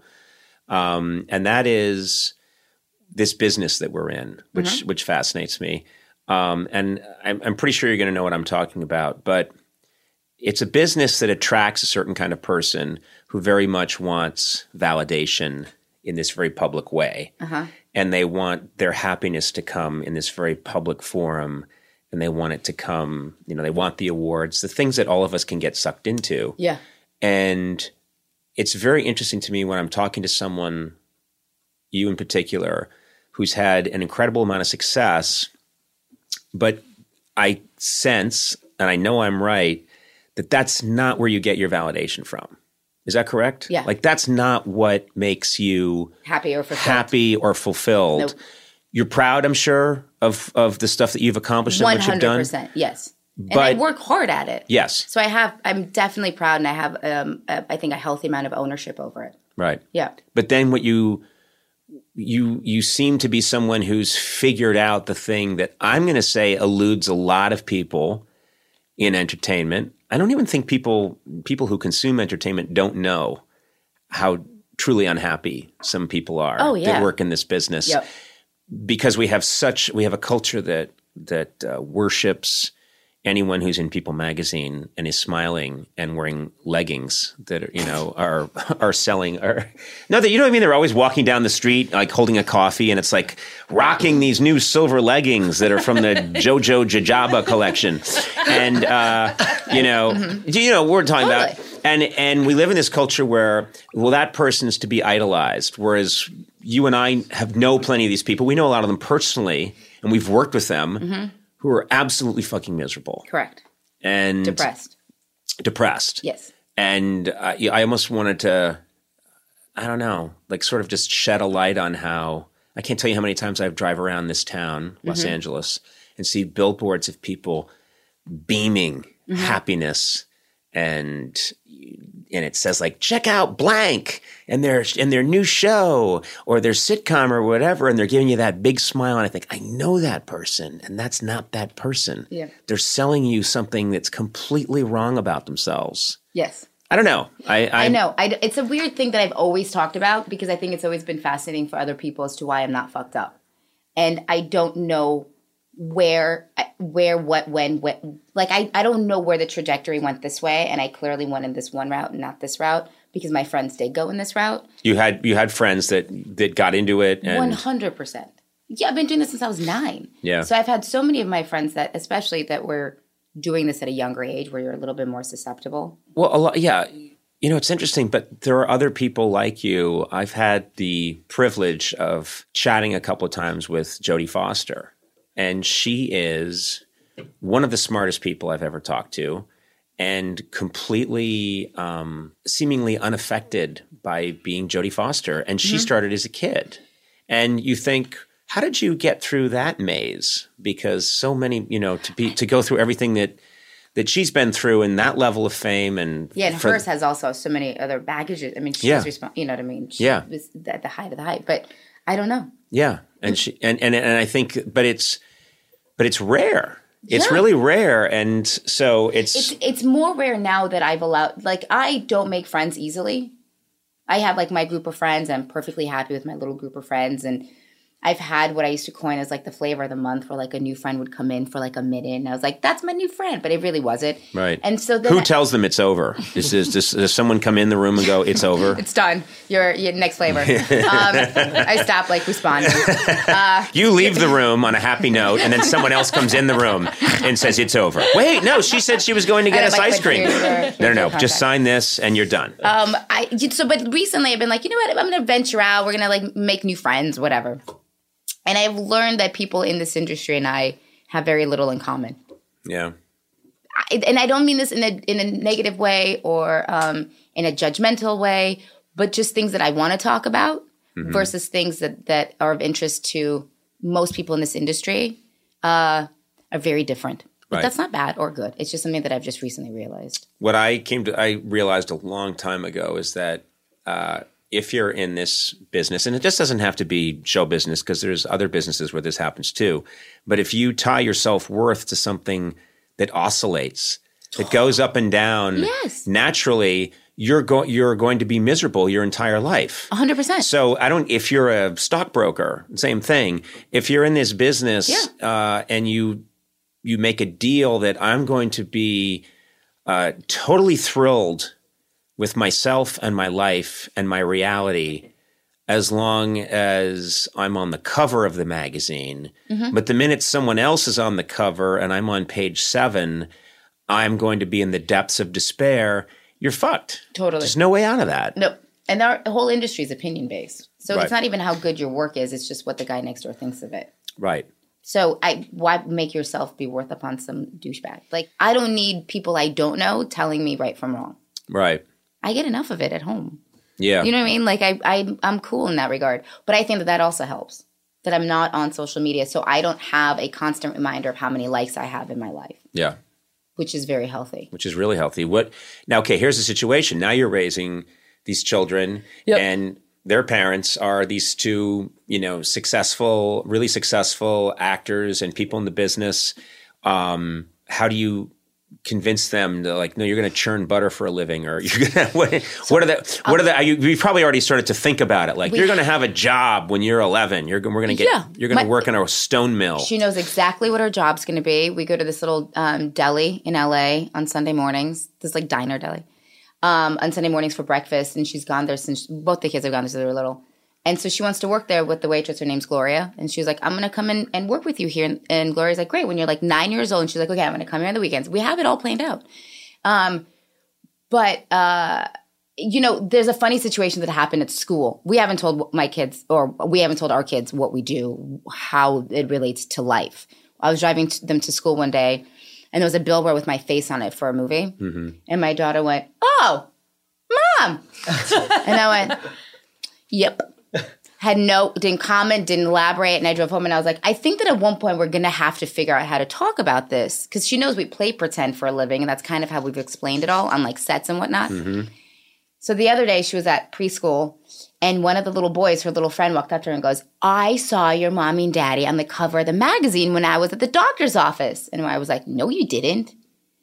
Um, and that is this business that we're in, which which fascinates me. Um, and I'm, I'm pretty sure you're going to know what I'm talking about, but it's a business that attracts a certain kind of person who very much wants validation in this very public way. Uh-huh. And they want their happiness to come in this very public forum. And they want it to come, you know, they want the awards, the things that all of us can get sucked into. Yeah. And it's very interesting to me when I'm talking to someone, you in particular, who's had an incredible amount of success, but I sense, and I know I'm right, that that's not where you get your validation from. Is that correct? Yeah. Like that's not what makes you Happy or fulfilled. happy or fulfilled. Nope. You're proud, I'm sure, of of the stuff that you've accomplished and One what you've hundred done. percent, yes. And I But- work hard at it. Yes. So I have, I'm definitely proud, and I have, um, a, I think, a healthy amount of ownership over it. Right. Yeah. But then what you you you seem to be someone who's figured out the thing that I'm going to say eludes a lot of people in entertainment. I don't even think people people who consume entertainment don't know how truly unhappy some people are Oh, yeah. that work in this business. Yep. Because we have such we have a culture that that uh, worships anyone who's in People magazine and is smiling and wearing leggings that are, you know are are selling are no that you know what I mean. They're always walking down the street like holding a coffee and it's like rocking these new silver leggings that are from the Jojo Jajaba collection, and uh, you know you know we're talking about. Totally. And and we live in this culture where, well, that person is to be idolized, whereas you and I have know plenty of these people. We know a lot of them personally, and we've worked with them, Mm-hmm. who are absolutely fucking miserable Correct. and Depressed. depressed. Yes. And uh, I almost wanted to, I don't know, like sort of just shed a light on how, I can't tell you how many times I drive around this town, Los Mm-hmm. Angeles, and see billboards of people beaming Mm-hmm. happiness, and and it says like, check out blank and their and their new show or their sitcom or whatever, and they're giving you that big smile, and I think, I know that person, and that's not that person. Yeah. They're selling you something that's completely wrong about themselves. Yes. I don't know. I I, I know. I, it's a weird thing that I've always talked about because I think it's always been fascinating for other people as to why I'm not fucked up. And I don't know where, where, what, when, when. Like, I, I don't know where the trajectory went this way. And I clearly went in this one route and not this route because my friends did go in this route. You had you had friends that that got into it, and one hundred percent. Yeah, I've been doing this since I was nine. Yeah. So I've had so many of my friends that, especially that were doing this at a younger age where you're a little bit more susceptible. well, a lot, yeah. You know, it's interesting, but there are other people like you. I've had the privilege of chatting a couple of times with Jodie Foster, and she is one of the smartest people I've ever talked to, and completely, um, seemingly unaffected by being Jodie Foster. And she mm-hmm. started as a kid. And you think, how did you get through that maze? Because so many, you know, to be to go through everything that that she's been through and that level of fame. And yeah, and for, hers has also so many other baggages. I mean, she yeah. was, respons- you know what I mean? She yeah. was at the height of the height, but I don't know. Yeah. And she, and, and, and I think, but it's, but it's rare. It's yeah. really rare. And so it's, it's, it's more rare now that I've allowed, like, I don't make friends easily. I have like my group of friends. I'm perfectly happy with my little group of friends. And I've had what I used to coin as like the flavor of the month, where like a new friend would come in for like a minute, and I was like, "That's my new friend," but it really wasn't. Right. And so then who I, tells them it's over? Is, is, does, does someone come in the room and go, "It's over"? It's done. Your your next flavor. um, I stop like responding. Uh, you leave the room on a happy note, and then someone else comes in the room and says it's over. Wait, no, she said she was going to get us ice cream. Here's your, here's no, no, no. Just sign this, and you're done. Um, I so but recently I've been like, you know what? I'm going to venture out. We're going to like make new friends, whatever. And I've learned that people in this industry and I have very little in common. Yeah. I, and I don't mean this in a in a negative way or um, in a judgmental way, but just things that I want to talk about mm-hmm. versus things that, that are of interest to most people in this industry uh, are very different. But right. that's not bad or good. It's just something that I've just recently realized. What I came to, I realized a long time ago is that uh, if you're in this business, and it just doesn't have to be show business because there's other businesses where this happens too, but if you tie your self-worth to something that oscillates, that goes up and down, yes. naturally you're going you're going to be miserable your entire life. one hundred percent. So I don't if you're a stockbroker, same thing. If you're in this business yeah. uh, and you you make a deal that I'm going to be uh, totally thrilled with myself and my life and my reality as long as I'm on the cover of the magazine. Mm-hmm. But the minute someone else is on the cover and I'm on page seven, I'm going to be in the depths of despair. You're fucked. Totally. There's no way out of that. No. And our whole industry is opinion-based. So right. it's not even how good your work is. It's just what the guy next door thinks of it. Right. So I why make yourself be worth upon some douchebag? Like, I don't need people I don't know telling me right from wrong. Right. I get enough of it at home. Yeah. You know what I mean? Like, I, I, I'm cool in that regard. But I think that that also helps, that I'm not on social media. So I don't have a constant reminder of how many likes I have in my life. Yeah. Which is very healthy. Which is really healthy. What now, okay, here's the situation. Now you're raising these children yep. and their parents are these two, you know, successful, really successful actors and people in the business. Um, how do you convince them to like, no, you're going to churn butter for a living, or you're going to, what, what are the, what are the, you, you've probably already started to think about it. Like, we, you're going to have a job when you're eleven. You're we're going to get, yeah, you're going to my, work in a stone mill. She knows exactly what her job's going to be. We go to this little um, deli in L A on Sunday mornings. This like diner deli um, on Sunday mornings for breakfast. And she's gone there since both the kids have gone there since they were little. And so she wants to work there with the waitress. Her name's Gloria. And she was like, I'm going to come in and work with you here. And, and Gloria's like, great. When you're like nine years old. And she's like, okay, I'm going to come here on the weekends. We have it all planned out. Um, but, uh, you know, there's a funny situation that happened at school. We haven't told my kids, or we haven't told our kids what we do, how it relates to life. I was driving to them to school one day, and there was a billboard with my face on it for a movie. Mm-hmm. And my daughter went, oh, Mom. And I went, yep. Had no, didn't comment, didn't elaborate. And I drove home and I was like, I think that at one point we're going to have to figure out how to talk about this. Because she knows we play pretend for a living. And that's kind of how we've explained it all on like sets and whatnot. Mm-hmm. So the other day she was at preschool and one of the little boys, her little friend, walked up to her and goes, I saw your mommy and daddy on the cover of the magazine when I was at the doctor's office. And I was like, no, you didn't.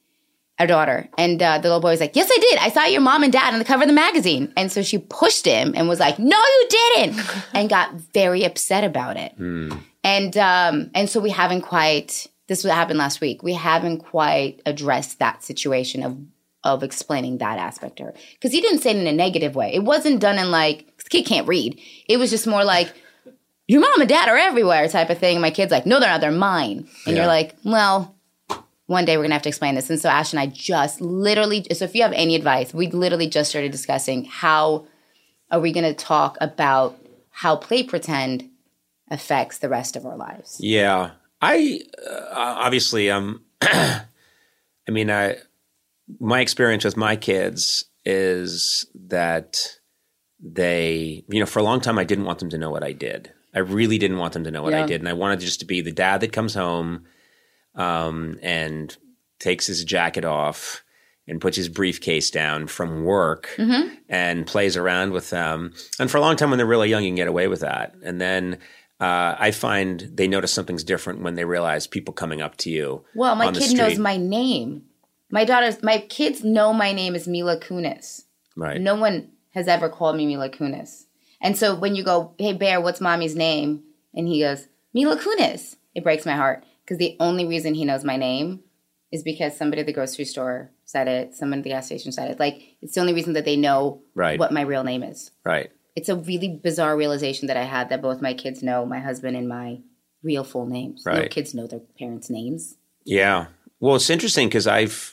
Our daughter. And uh, the little boy was like, yes, I did. I saw your mom and dad on the cover of the magazine. And so she pushed him and was like, no, you didn't. And got very upset about it. Mm. And um, and so we haven't quite, this what happened last week. We haven't quite addressed that situation of of explaining that aspect to her. Because he didn't say it in a negative way. It wasn't done in like, because the kid can't read. It was just more like, your mom and dad are everywhere type of thing. And my kid's like, no, they're not. They're mine. And yeah. You're like, well, one day we're going to have to explain this. And so Ash and I just literally, so if you have any advice, we literally just started discussing how are we going to talk about how play pretend affects the rest of our lives. Yeah. I, uh, obviously, um, I mean, I, my experience with my kids is that they, you know, for a long time, I didn't want them to know what I did. I really didn't want them to know what Yeah. I did. And I wanted just to be the dad that comes home um, and takes his jacket off and puts his briefcase down from work Mm-hmm. and plays around with them. And for a long time, when they're really young, you can get away with that. And then uh, I find they notice something's different when they realize people coming up to you. Well, my on the kid knows street. my name. My daughter's, my kids know my name is Mila Kunis. Right. No one has ever called me Mila Kunis. And so when you go, hey, Bear, what's mommy's name? And he goes, Mila Kunis. It breaks my heart because the only reason he knows my name is because somebody at the grocery store said it, someone at the gas station said it. Like, it's the only reason that they know Right. what my real name is. Right. It's a really bizarre realization that I had that both my kids know my husband and my real full names. No Right. kids know their parents' names. Yeah. Well, it's interesting because I've,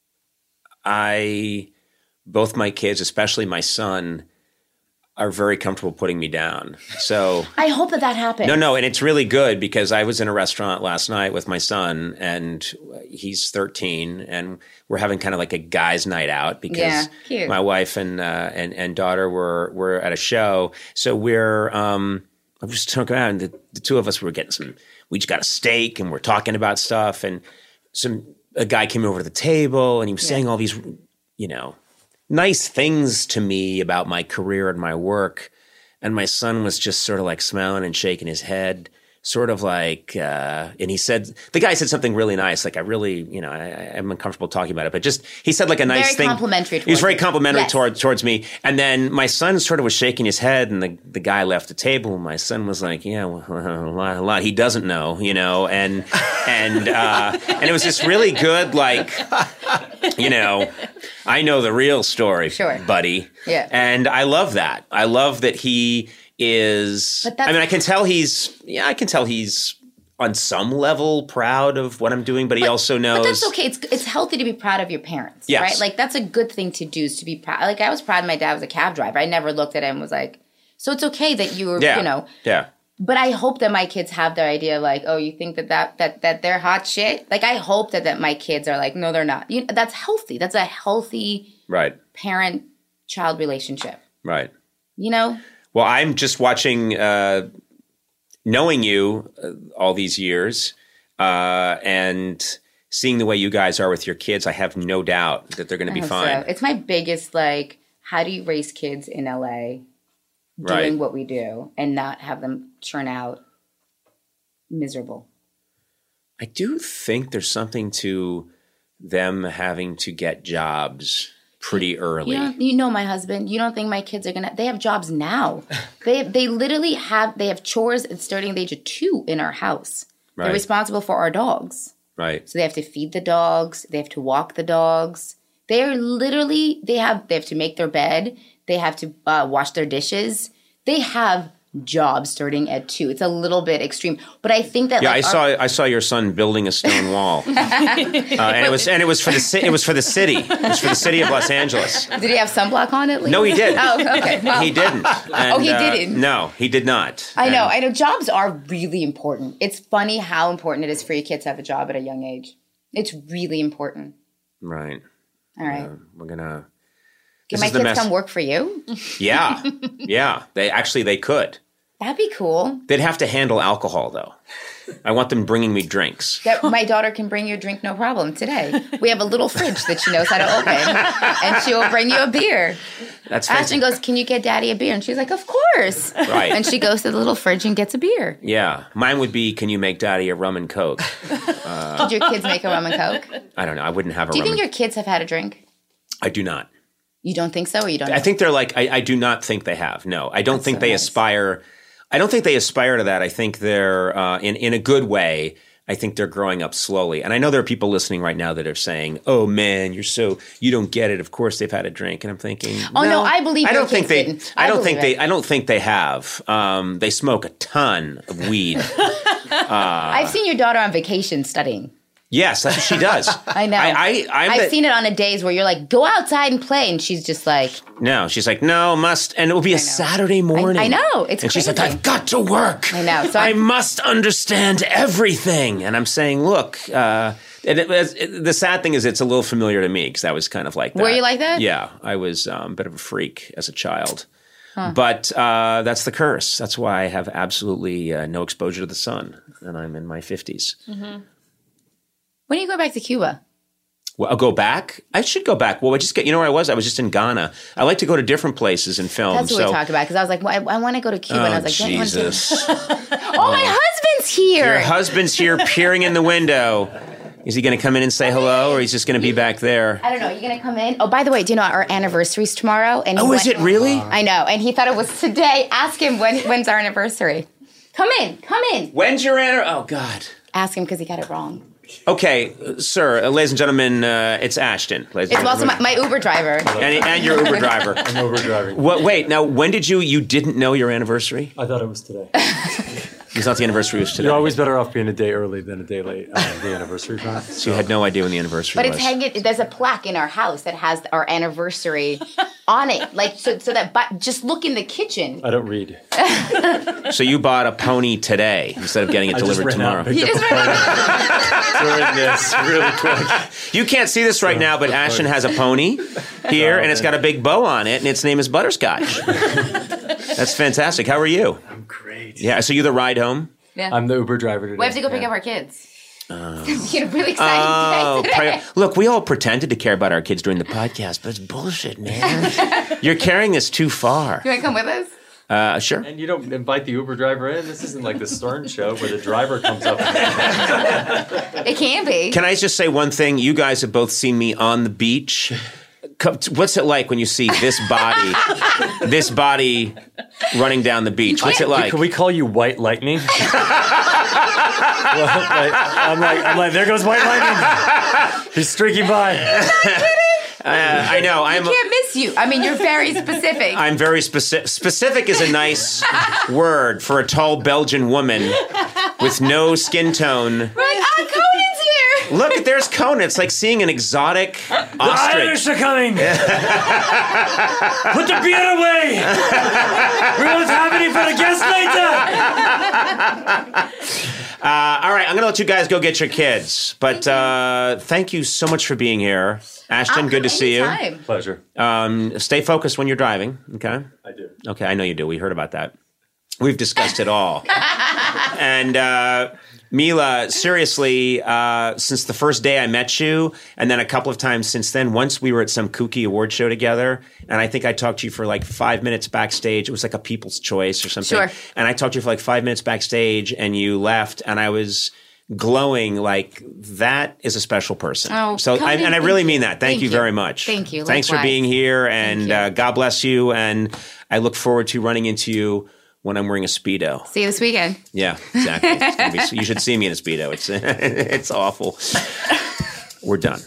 I, both my kids, especially my son, are very comfortable putting me down. So I hope that that happens. no, no, and it's really good because I was in a restaurant last night with my son, and he's thirteen, and we're having kind of like a guys' night out because Yeah, cute. my wife and uh, and and daughter were were at a show. So we're um, I'm just talking about, and the, the two of us were getting some. We just got a steak, and we're talking about stuff, and some a guy came over to the table, and he was saying all these, you know, nice things to me about my career and my work. And my son was just sort of like smiling and shaking his head, sort of like, uh, and he said, the guy said something really nice. Like, I really, you know, I, I'm uncomfortable talking about it, but just, he said like a nice Very thing. complimentary He was towards very you. complimentary Yes. toward, towards me. And then my son sort of was shaking his head, and the, the guy left the table. And my son was like, yeah, well, a lot, a lot he doesn't know, you know, and, and, uh, and it was this really good, like, you know, I know the real story, Sure. buddy. Yeah. And I love that. I love that he is, But that's- I mean, I can tell he's, yeah, I can tell he's on some level proud of what I'm doing, but he also knows. But that's okay. It's it's healthy to be proud of your parents, Yes. right? Like, that's a good thing to do, is to be proud. Like, I was proud my dad was a cab driver. I never looked at him and was like, so it's okay that you were, Yeah. you know. Yeah. But I hope that my kids have their idea, like, oh, you think that that that, that they're hot shit? Like, I hope that, that my kids are like, no, they're not. You, that's healthy. That's a healthy Right. parent-child relationship, Right. you know? Well, I'm just watching, uh, knowing you uh, all these years, uh, and seeing the way you guys are with your kids. I have no doubt that they're going to be I hope fine. so. It's my biggest, like, how do you raise kids in L A doing Right. what we do and not have them turn out miserable? I do think there's something to them having to get jobs pretty early. You, don't, you know my husband. You don't think my kids are gonna? They have jobs now. they they literally have they have chores starting at the age of two in our house. Right. They're responsible for our dogs, Right. so they have to feed the dogs. They have to walk the dogs. They are literally they have they have to make their bed. They have to uh, wash their dishes. They have jobs starting at two. It's a little bit extreme, but I think that Yeah, like, I our- saw I saw your son building a stone wall, uh, and it was and it was for the ci- it was for the city. It was for the city of Los Angeles. Did he have sunblock on at least? No, he didn't. Oh, okay. Well, He didn't. And, Oh, he uh, didn't? No, he did not. I know. And- I know. Jobs are really important. It's funny how important it is for your kids to have a job at a young age. It's really important. Right. All right. Uh, we're gonna. Can this my is the kids mess- come work for you? Yeah, yeah. They actually they could. That'd be cool. They'd have to handle alcohol though. I want them bringing me drinks. That my daughter can bring you a drink, no problem. Today we have a little fridge that she knows how to open, and she will bring you a beer. That's Ashton fantastic. goes, "Can you get Daddy a beer?" And she's like, "Of course." Right. And she goes to the little fridge and gets a beer. Yeah, mine would be, can you make Daddy a rum and coke? Did your kids make a rum and coke? I don't know. I wouldn't have a Do you rum. think and- your kids have had a drink? I do not. You don't think so, or you don't? I know? think they're like. I, I do not think they have. No, I don't think so they nice. aspire. I don't think they aspire to that. I think they're uh, in in a good way. I think they're growing up slowly. And I know there are people listening right now that are saying, "Oh man, you're so you don't get it." Of course, they've had a drink, and I'm thinking, Oh, no, I believe I your don't think kids they. didn't. I I don't think believe they. it. I don't think they have. Um, they smoke a ton of weed. I've seen your daughter on vacation studying. Yes, that's what she does. I know. I, I, I'm I've the- seen it on a days where you're like, go outside and play. And she's just like, No, she's like, no, must. And it will be a Saturday morning. I know. It's And she's like, crazy. I've got to work. I know. So I I- must understand everything. And I'm saying, look, uh, and it, it, the sad thing is it's a little familiar to me because I was kind of like that. Were you like that? Yeah. I was um, a bit of a freak as a child. But uh, that's the curse. That's why I have absolutely uh, no exposure to the sun. And I'm in my fifties. when do you go back to Cuba? Well, I'll go back. I should go back. Well, I just get, you know where I was? I was just in Ghana. I like to go to different places and film. That's what so, we talked about. Because I was like, well, I, I want to go to Cuba. Oh, and I was like, don't you want to? Jesus. Oh, my husband's here. Your husband's here peering in the window. Is he going to come in and say hello, or he's just going to be back there? I don't know. You're going to come in? Oh, by the way, do you know our anniversary's tomorrow? And he Oh, is went- it really? I know. And he thought it was today. Ask him when when's our anniversary. Come in. Come in. When's your anniversary? Oh, God. Ask him because he got it wrong. Okay, uh, sir, uh, ladies and gentlemen, uh, it's Ashton. Ladies It's and also my, gentlemen. my Uber driver. and, and your Uber driver. I'm over driving. What? Wait, now, when did you, you didn't know your anniversary? I thought it was today. It's not the anniversary, it was today. You're always better off being a day early than a day late on the anniversary front. So you had no idea when the anniversary But was. it's hanging. There's a plaque in our house that has our anniversary on it. Like so, so that. But just look in the kitchen. I don't read. So you bought a pony today instead of getting it I just delivered ran out tomorrow. and picked up a pony during this really quick. You can't see this right now, but Ashton has a pony here, and it's got a big bow on it, and its name is Butterscotch. That's fantastic. How are you? I'm great. Yeah, so you the ride home? Yeah. I'm the Uber driver today. we have to go pick Yeah. up our kids. It's gonna be a really exciting Oh, day today. pri- look, we all pretended to care about our kids during the podcast, but it's bullshit, man. You're carrying this too far. You want to come with us? Uh, sure. And you don't invite the Uber driver in? This isn't like the Stern show where the driver comes up. It can be. Can I just say one thing? You guys have both seen me on the beach. Co- What's it like when you see this body, this body running down the beach? What's it like? Can we call you White Lightning? Well, like, I'm like, I'm like, there goes White Lightning. He's streaking by. Uh, I know. I'm. Can't miss you. I mean, you're very specific. I'm very specific. Specific is a nice word for a tall Belgian woman with no skin tone. Like, ah, Conan's here. Look, there's Conan. It's like seeing an exotic ostrich. are coming. Put the beer away. We won't have any for the guests later. Uh, all right, I'm going to let you guys go get your kids. But uh, thank you so much for being here. Ashton, I'll good to come see you. anytime. Pleasure. Um, stay focused when you're driving, okay? I do. Okay, I know you do. We heard about that. We've discussed it all. And uh, Mila, seriously, uh, since the first day I met you, and then a couple of times since then, once we were at some kooky award show together, and I think I talked to you for like five minutes backstage. It was like a People's Choice or something. Sure. And I talked to you for like five minutes backstage, and you left, and I was glowing like that is a special person. Oh, so, I, Conan, and I thank really you. mean that. Thank, Thank you you. very much. Thank you. Thanks for Likewise. being here, and Thank you. uh, God bless you. And I look forward to running into you when I'm wearing a Speedo. See you this weekend. Yeah, exactly. It's gonna be, you should see me in a Speedo. It's it's awful. We're done.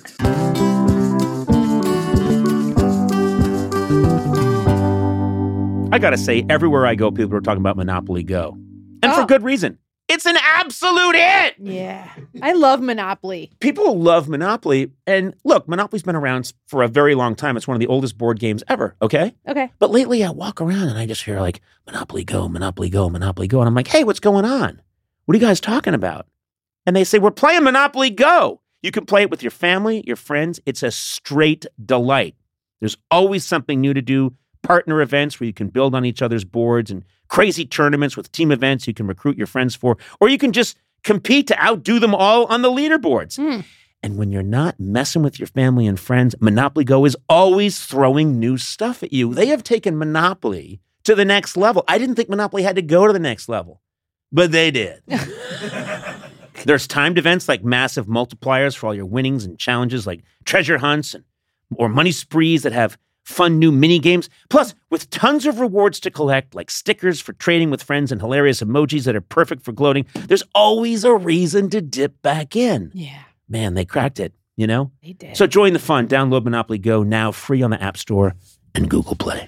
I gotta say, everywhere I go, people are talking about Monopoly Go. And for Oh. good reason. It's an absolute hit! Yeah. I love Monopoly. People love Monopoly. And look, Monopoly's been around for a very long time. It's one of the oldest board games ever, okay? Okay. But lately I walk around and I just hear like, Monopoly Go, Monopoly Go, Monopoly Go. And I'm like, hey, what's going on? What are you guys talking about? And they say, we're playing Monopoly Go. You can play it with your family, your friends. It's a straight delight. There's always something new to do. Partner events where you can build on each other's boards, and crazy tournaments with team events you can recruit your friends for, or you can just compete to outdo them all on the leaderboards. Mm. And when you're not messing with your family and friends, Monopoly Go is always throwing new stuff at you. They have taken Monopoly to the next level. I didn't think Monopoly had to go to the next level, but they did. There's timed events like massive multipliers for all your winnings and challenges like treasure hunts and or money sprees that have fun new mini games. Plus, with tons of rewards to collect, like stickers for trading with friends and hilarious emojis that are perfect for gloating, there's always a reason to dip back in. Yeah. Man, they cracked it, you know? They did. So join the fun. Download Monopoly Go now, free on the App Store and Google Play.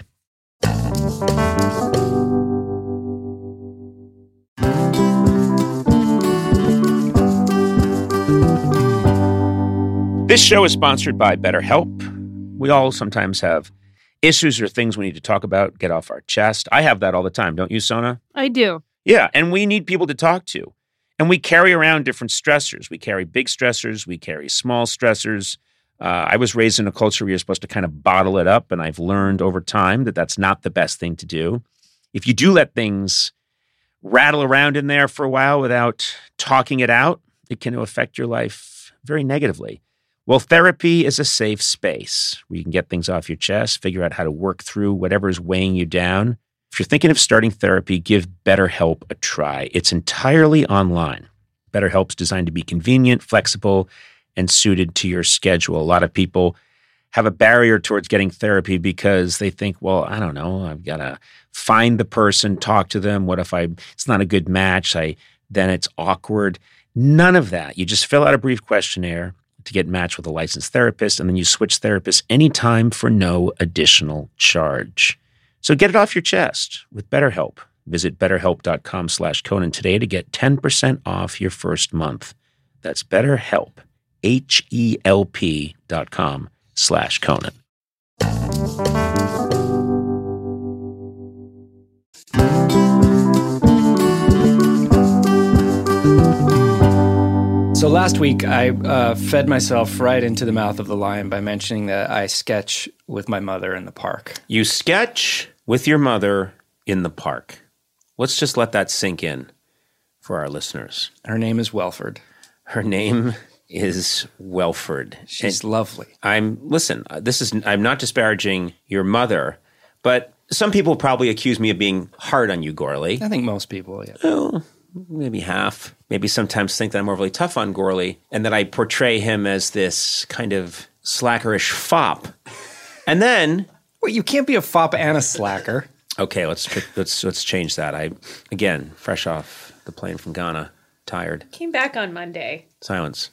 This show is sponsored by BetterHelp. We all sometimes have issues or things we need to talk about, get off our chest. I have that all the time, don't you, Sona? I do. Yeah, and we need people to talk to. And we carry around different stressors. We carry big stressors. We carry small stressors. Uh, I was raised in a culture where you're supposed to kind of bottle it up, and I've learned over time that that's not the best thing to do. If you do let things rattle around in there for a while without talking it out, it can affect your life very negatively. Well, therapy is a safe space where you can get things off your chest, figure out how to work through whatever is weighing you down. If you're thinking of starting therapy, give BetterHelp a try. It's entirely online. BetterHelp's designed to be convenient, flexible, and suited to your schedule. A lot of people have a barrier towards getting therapy because they think, well, I don't know, I've got to find the person, talk to them. What if I it's not a good match? I then it's awkward. None of that. You just fill out a brief questionnaire to get matched with a licensed therapist, and then you switch therapists anytime for no additional charge. So get it off your chest with BetterHelp. Visit betterhelp.com slash Conan today to get ten percent off your first month. That's BetterHelp, H-E-L-P dot com slash Conan. So last week, I uh, fed myself right into the mouth of the lion by mentioning that I sketch with my mother in the park. You sketch with your mother in the park. Let's just let that sink in for our listeners. Her name is Welford. Her name is Welford. She's And lovely. I'm listen. This is I'm not disparaging your mother, but some people probably accuse me of being hard on you, Gorley. I think most people, yeah. Well, maybe half. Maybe sometimes think that I'm overly tough on Gorley and that I portray him as this kind of slackerish fop. And then, Well, you can't be a fop and a slacker. okay, let's let's let's change that. I again, fresh off the plane from Ghana, tired. Came back on Monday. Silence.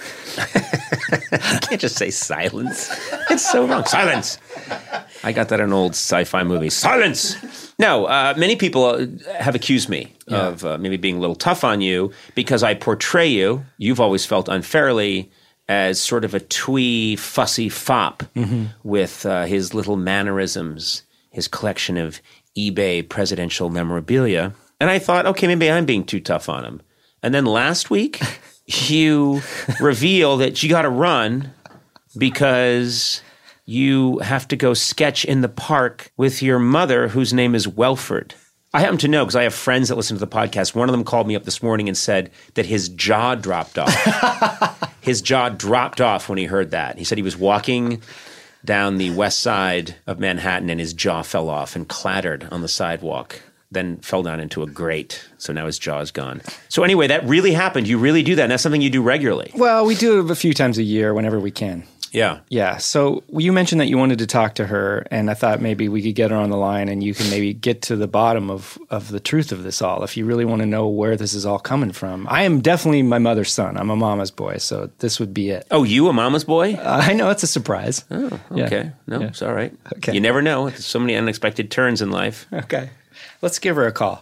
You can't just say silence. It's so wrong. Silence. I got that in an old sci-fi movie. Silence. No, uh, many people have accused me Yeah. of uh, maybe being a little tough on you because I portray you, you've always felt unfairly, as sort of a twee, fussy fop with uh, his little mannerisms, his collection of eBay presidential memorabilia. And I thought, okay, maybe I'm being too tough on him. And then last week, you reveal that you got to run because you have to go sketch in the park with your mother, whose name is Welford. I happen to know because I have friends that listen to the podcast. One of them called me up this morning and said that his jaw dropped off. His jaw dropped off when he heard that. He said he was walking down the west side of Manhattan and his jaw fell off and clattered on the sidewalk, then fell down into a grate. So now his jaw is gone. So anyway, that really happened. You really do that. And that's something you do regularly. Well, we do it a few times a year whenever we can. Yeah. Yeah. So you mentioned that you wanted to talk to her, and I thought maybe we could get her on the line and you can maybe get to the bottom of, of the truth of this all if you really want to know where this is all coming from. I am definitely my mother's son. I'm a mama's boy, so this would be it. Oh, you a mama's boy? Uh, I know it's a surprise. Oh, Yeah. okay. No, Yeah. it's all right. Okay. You never know. There's so many unexpected turns in life. Okay. Let's give her a call.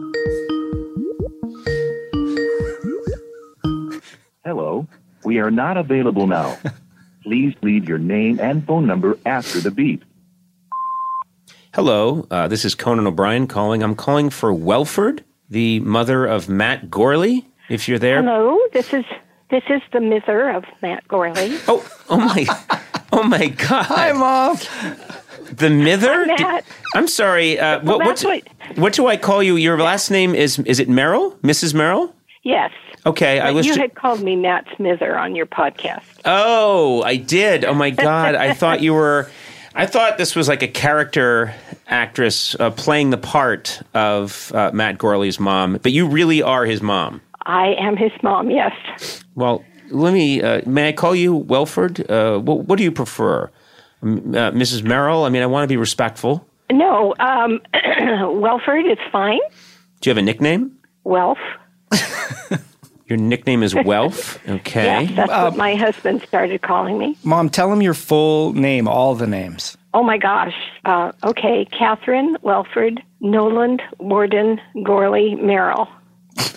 Hello, we are not available now. Please leave your name and phone number after the beep. Hello, uh, this is Conan O'Brien calling. I'm calling for Welford, the mother of Matt Gorley, if you're there. Hello, this is this is the mother of Matt Gorley. Oh, oh my, oh my God. Hi, Mom. The mither? Hi, Matt. Did- I'm sorry. Uh, Well, what, that's what, what- what do I call you? Your last name is, is it Merrill? Missus Merrill? Yes. Okay, I But was. you ju- had called me Matt Smither on your podcast. Oh, I did. Oh my God. I thought you were, I thought this was like a character actress uh, playing the part of uh, Matt Gorley's mom, but you really are his mom. I am his mom, yes. Well, let me, uh, may I call you Welford? Uh, what, what do you prefer? M- Uh, Missus Merrill? I mean, I want to be respectful. No, um, Welford is fine. Do you have a nickname? Welf. Your nickname is Welf? Okay. Yes, that's what my husband started calling me. Mom, tell him your full name, all the names. Oh, my gosh. Uh, okay, Catherine, Welford, Noland, Warden, Gorley, Merrill.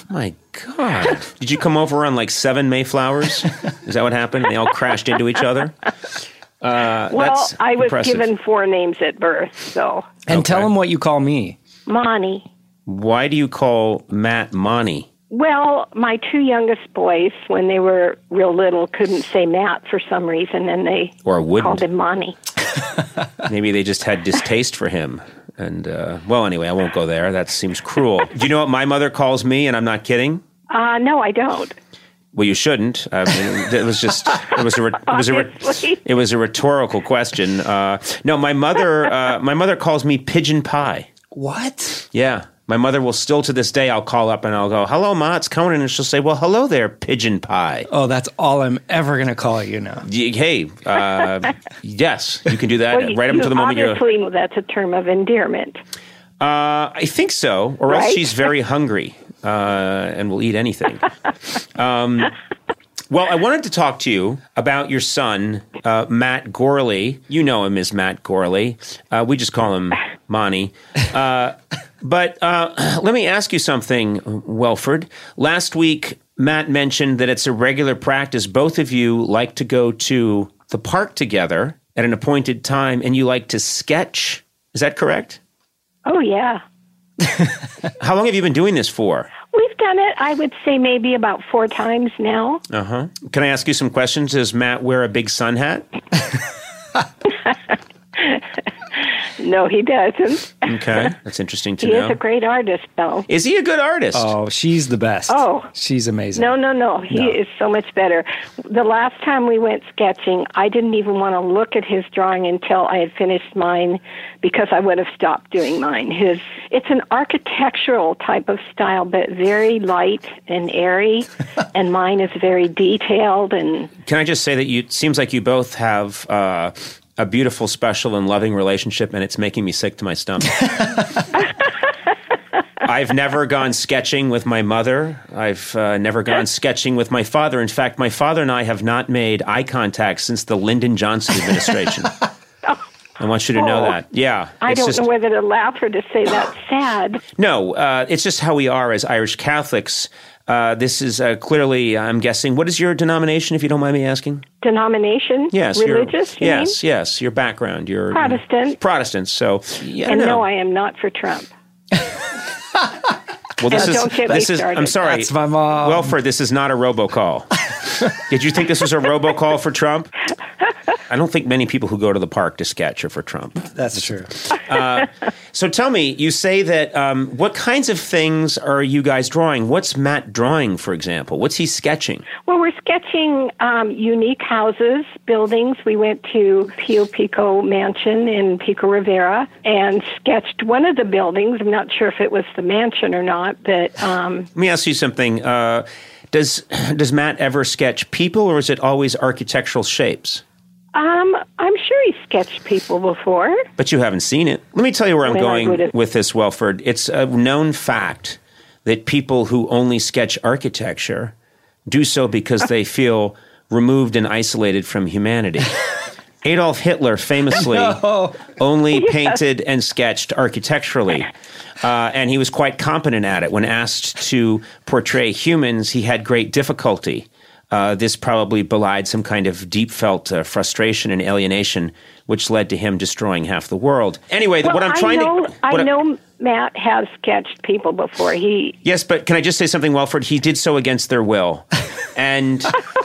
My God. Did you come over on like seven Mayflowers? Is that what happened? They all crashed into each other? Uh, Well, that's I was impressive. given four names at birth, so And Okay. tell him what you call me. Monty. Why do you call Matt Monty? Well, my two youngest boys, when they were real little, couldn't say Matt for some reason, and they Or wouldn't. called him Monty. Maybe they just had distaste for him. And, uh, well, anyway, I won't go there. That seems cruel. Do you know what my mother calls me, and I'm not kidding? Uh, no, I don't. Well, you shouldn't. I mean, it was just, it was a, it was a, Obviously. it was a rhetorical question. Uh, no, my mother, uh, my mother calls me Pigeon Pie. What? Yeah. My mother will still to this day, I'll call up and I'll go, hello, Ma, it's Conan. And she'll say, well, hello there, Pigeon Pie. Oh, that's all I'm ever going to call you now. Y- Hey, uh, yes, you can do that Well, you- right up you- to the moment you're. obviously, that's a term of endearment. Uh, I think so, or else Right? she's very hungry uh, and will eat anything. Um, well, I wanted to talk to you about your son, uh, Matt Gorley. You know him as Matt Gorley. Uh, we just call him Monty. Uh, but uh, let me ask you something, Welford. Last week, Matt mentioned that it's a regular practice. Both of you like to go to the park together at an appointed time, and you like to sketch. Is that correct? Oh, yeah. How long have you been doing this for? We've done it, I would say, maybe about four times now. Uh-huh. Can I ask you some questions? Does Matt wear a big sun hat? No, he doesn't. Okay. That's interesting to He know. is a great artist, though. Is he a good artist? Oh, she's the best. Oh. She's amazing. No, no, no. He No. is so much better. The last time we went sketching, I didn't even want to look at his drawing until I had finished mine because I would have stopped doing mine. His it's an architectural type of style, but very light and airy, and mine is very detailed and Can I just say that you it seems like you both have uh, a beautiful, special, and loving relationship, and it's making me sick to my stomach. I've never gone sketching with my mother. I've uh, never gone sketching with my father. In fact, my father and I have not made eye contact since the Lyndon Johnson administration. I want you to know Oh. that. Yeah. I it's don't just, know whether to laugh or to say that's sad. No, uh, it's just how we are as Irish Catholics. Uh, this is uh, clearly, I'm guessing, what is your denomination, if you don't mind me asking? Denomination? Yes. your- Religious? you Yes, mean? yes. Your background. Your Protestant. Protestants. So, yeah, And no. no, I am not for Trump. Well, this Now, is don't get me this is. I'm started. sorry, That's my mom. Welford, this is not a robocall. Did you think this was a robocall for Trump? I don't think many people who go to the park to sketch are for Trump. That's true. So tell me, you say that. Um, what kinds of things are you guys drawing? What's Matt drawing, for example? What's he sketching? Well, we're sketching um, unique houses, buildings. We went to Pio Pico Mansion in Pico Rivera and sketched one of the buildings. I'm not sure if it was the mansion or not, but um, Let me ask you something. Uh, does does Matt ever sketch people, or is it always architectural shapes? um, I'm sure he sketched people before. But you haven't seen it. Let me tell you where I'm Well, I going would've- with this, Welford. It's a known fact that people who only sketch architecture do so because they feel removed and isolated from humanity. Adolf Hitler famously only painted and sketched architecturally. Uh, and he was quite competent at it. When asked to portray humans, he had great difficulty. Uh, this probably belied some kind of deep felt uh, frustration and alienation, which led to him destroying half the world. Anyway, Well, what I'm trying I know, to. what I know Matt has sketched people before. He Yes, but can I just say something, Welford? He did so against their will. And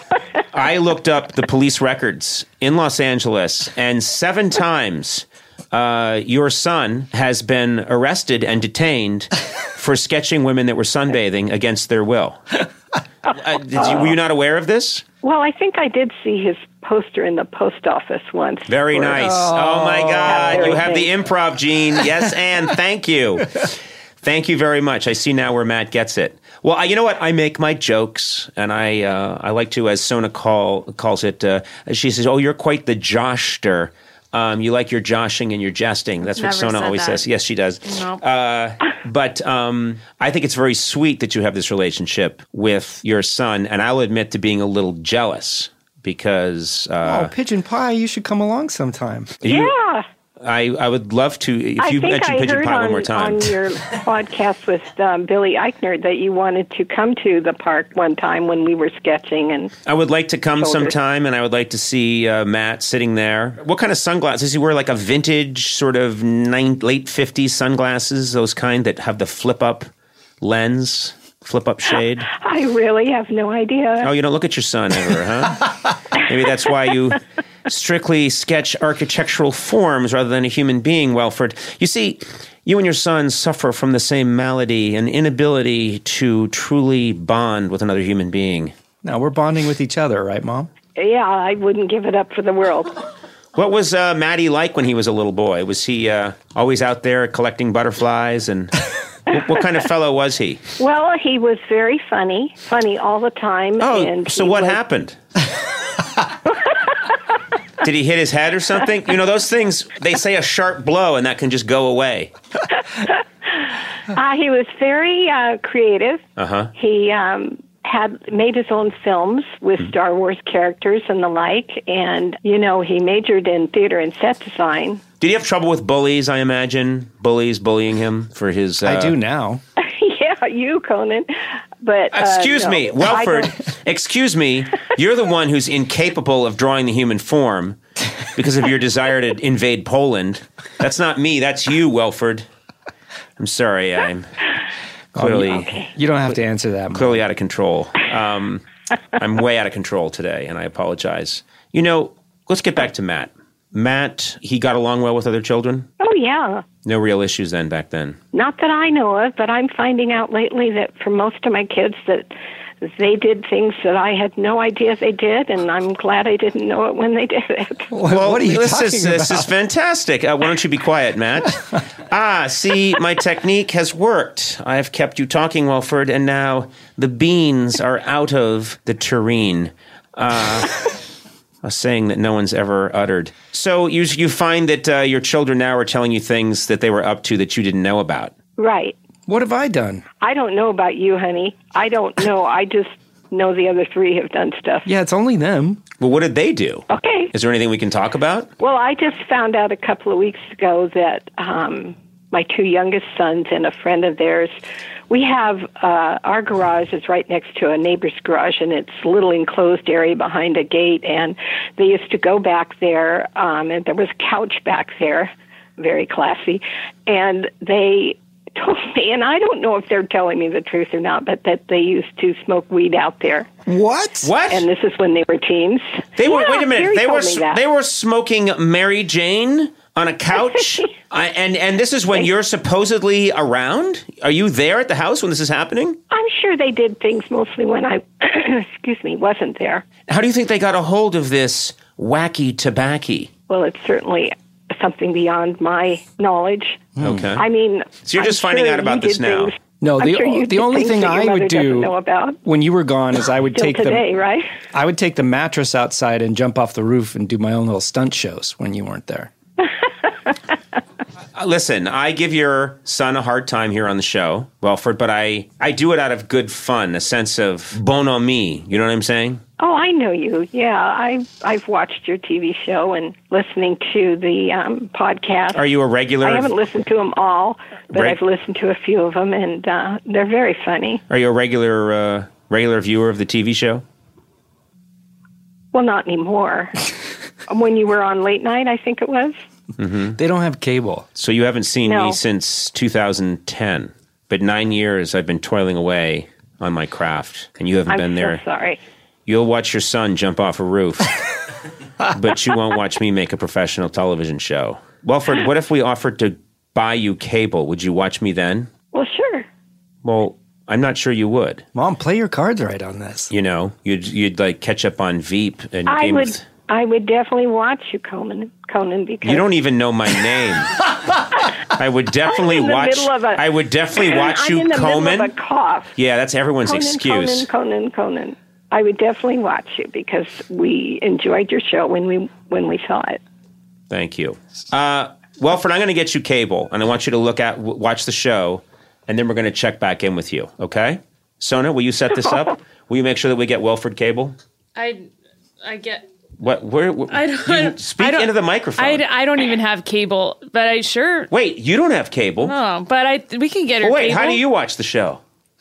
I looked up the police records in Los Angeles, and seven times uh, your son has been arrested and detained for sketching women that were sunbathing against their will. Uh, did you, were you not aware of this? Well, I think I did see his poster in the post office once. Very for- nice. Oh, my God. Very You have the thanks. improv gene. Yes, and thank you. Thank you very much. I see now where Matt gets it. Well, I, you know what? I make my jokes, and I uh, I like to, as Sona call, calls it, uh, she says, oh, you're quite the joshter. Um, you like your joshing and your jesting. That's what Never Sona said always that. says. Yes, she does. Nope. Uh, but um, I think it's very sweet that you have this relationship with your son, and I'll admit to being a little jealous because... Uh, Oh, Pigeon Pie, you should come along sometime. you- Yeah. I, I would love to, if I you think mention I Pigeon heard Pie on, one more time. on your podcast with um, Billy Eichner that you wanted to come to the park one time when we were sketching. And I would like to come Shoulders. sometime, and I would like to see uh, Matt sitting there. What kind of sunglasses? Does he wear like a vintage sort of nine, late fifties sunglasses, those kind that have the flip-up lens, flip-up shade? I really have no idea. Oh, you don't look at your son ever, huh? Maybe that's why you strictly sketch architectural forms rather than a human being, Welford. You see, you and your son suffer from the same malady, an inability to truly bond with another human being. No, we're bonding with each other, right, Mom? Yeah, I wouldn't give it up for the world. What was uh, Matty like when he was a little boy? Was he uh, always out there collecting butterflies? And what, what kind of fellow was he? Well, he was very funny, funny all the time. Oh, and so he what was- happened? Did he hit his head or something? You know, those things, they say a sharp blow and that can just go away. Uh, he was very uh, creative. Uh-huh. He um, had made his own films with Hmm. Star Wars characters and the like. And, you know, he majored in theater and set design. Did he have trouble with bullies, I imagine? Bullies bullying him for his... Uh... I do now. Yeah, you, Conan. But uh, Excuse no, me, I Welford, don't- excuse me, you're the one who's incapable of drawing the human form because of your desire to invade Poland. That's not me, that's you, Welford. I'm sorry, I'm clearly Okay. You don't have to answer that, Mom. clearly out of control. Um, I'm way out of control today, and I apologize. You know, let's get back to Matt. Matt, he got along well with other children? Oh, yeah. No real issues then back then? Not that I know of, but I'm finding out lately that for most of my kids that they did things that I had no idea they did, and I'm glad I didn't know it when they did it. What, what are you this talking is, about? This is fantastic. Uh, why don't you be quiet, Matt? ah, see, my technique has worked. I've kept you talking, Welford, and now the beans are out of the tureen. Uh, a saying that no one's ever uttered. So you you find that uh, your children now are telling you things that they were up to that you didn't know about. Right. What have I done? I don't know about you, honey. I don't know. I just know the other three have done stuff. Yeah, it's only them. Well, what did they do? Okay. Is there anything we can talk about? Well, I just found out a couple of weeks ago that um, my two youngest sons and a friend of theirs, we have, uh, our garage is right next to a neighbor's garage, and it's a little enclosed area behind a gate, and they used to go back there, um, and there was a couch back there, very classy, and they told me, and I don't know if they're telling me the truth or not, but that they used to smoke weed out there. What? What? And this is when they were teens. They were. Yeah, Wait a minute. Gary They were. told me that. They were smoking Mary Jane on a couch, I, and and this is when you're supposedly around. Are you there at the house when this is happening? I'm sure they did things mostly when I, excuse me, wasn't there. How do you think they got a hold of this wacky tobacco? Well, it's certainly something beyond my knowledge. Okay. I mean, So you're just I'm finding sure out about you this did now. things- No, I'm the sure you the did only things thing that your I mother would doesn't do know about when you were gone is I would till take today, the right? I would take the mattress outside and jump off the roof and do my own little stunt shows when you weren't there. Uh, listen, I give your son a hard time here on the show, Welford, but I, I do it out of good fun, a sense of bonhomie. You know what I'm saying? Oh, I know you. Yeah, I I've watched your T V show and listening to the um, podcast. Are you a regular? I haven't listened to them all, but Reg- I've listened to a few of them, and uh, they're very funny. Are you a regular uh, regular viewer of the T V show? Well, not anymore. When you were on late night, I think it was. Mm-hmm. They don't have cable. So you haven't seen No. me since two thousand ten, but nine years I've been toiling away on my craft, and you haven't I'm been so there. sorry. You'll watch your son jump off a roof, but you won't watch me make a professional television show. Welford, what if we offered to buy you cable? Would you watch me then? Well, sure. Well, I'm not sure you would. Mom, play your cards right on this. You know, you'd you'd like catch up on Veep and I Game would. of. I would definitely watch you, Conan. Conan, because You don't even know my name. I would definitely I'm in the watch. middle of a- I would definitely watch I'm you, in the Coleman. middle of a cough. Yeah, that's everyone's Conan, excuse. Conan, Conan, Conan. I would definitely watch you because we enjoyed your show when we when we saw it. Thank you. Uh, Welford, I'm going to get you cable, and I want you to look at w- watch the show, and then we're going to check back in with you. Okay, Sona, will you set this up? Will you make sure that we get Welford cable? I I get What? Where? where I don't. you speak I don't, into the microphone. I, I don't even have cable, but I sure. Wait, you don't have cable? Oh, but I we can get her. Well, wait, cable. how do you watch the show?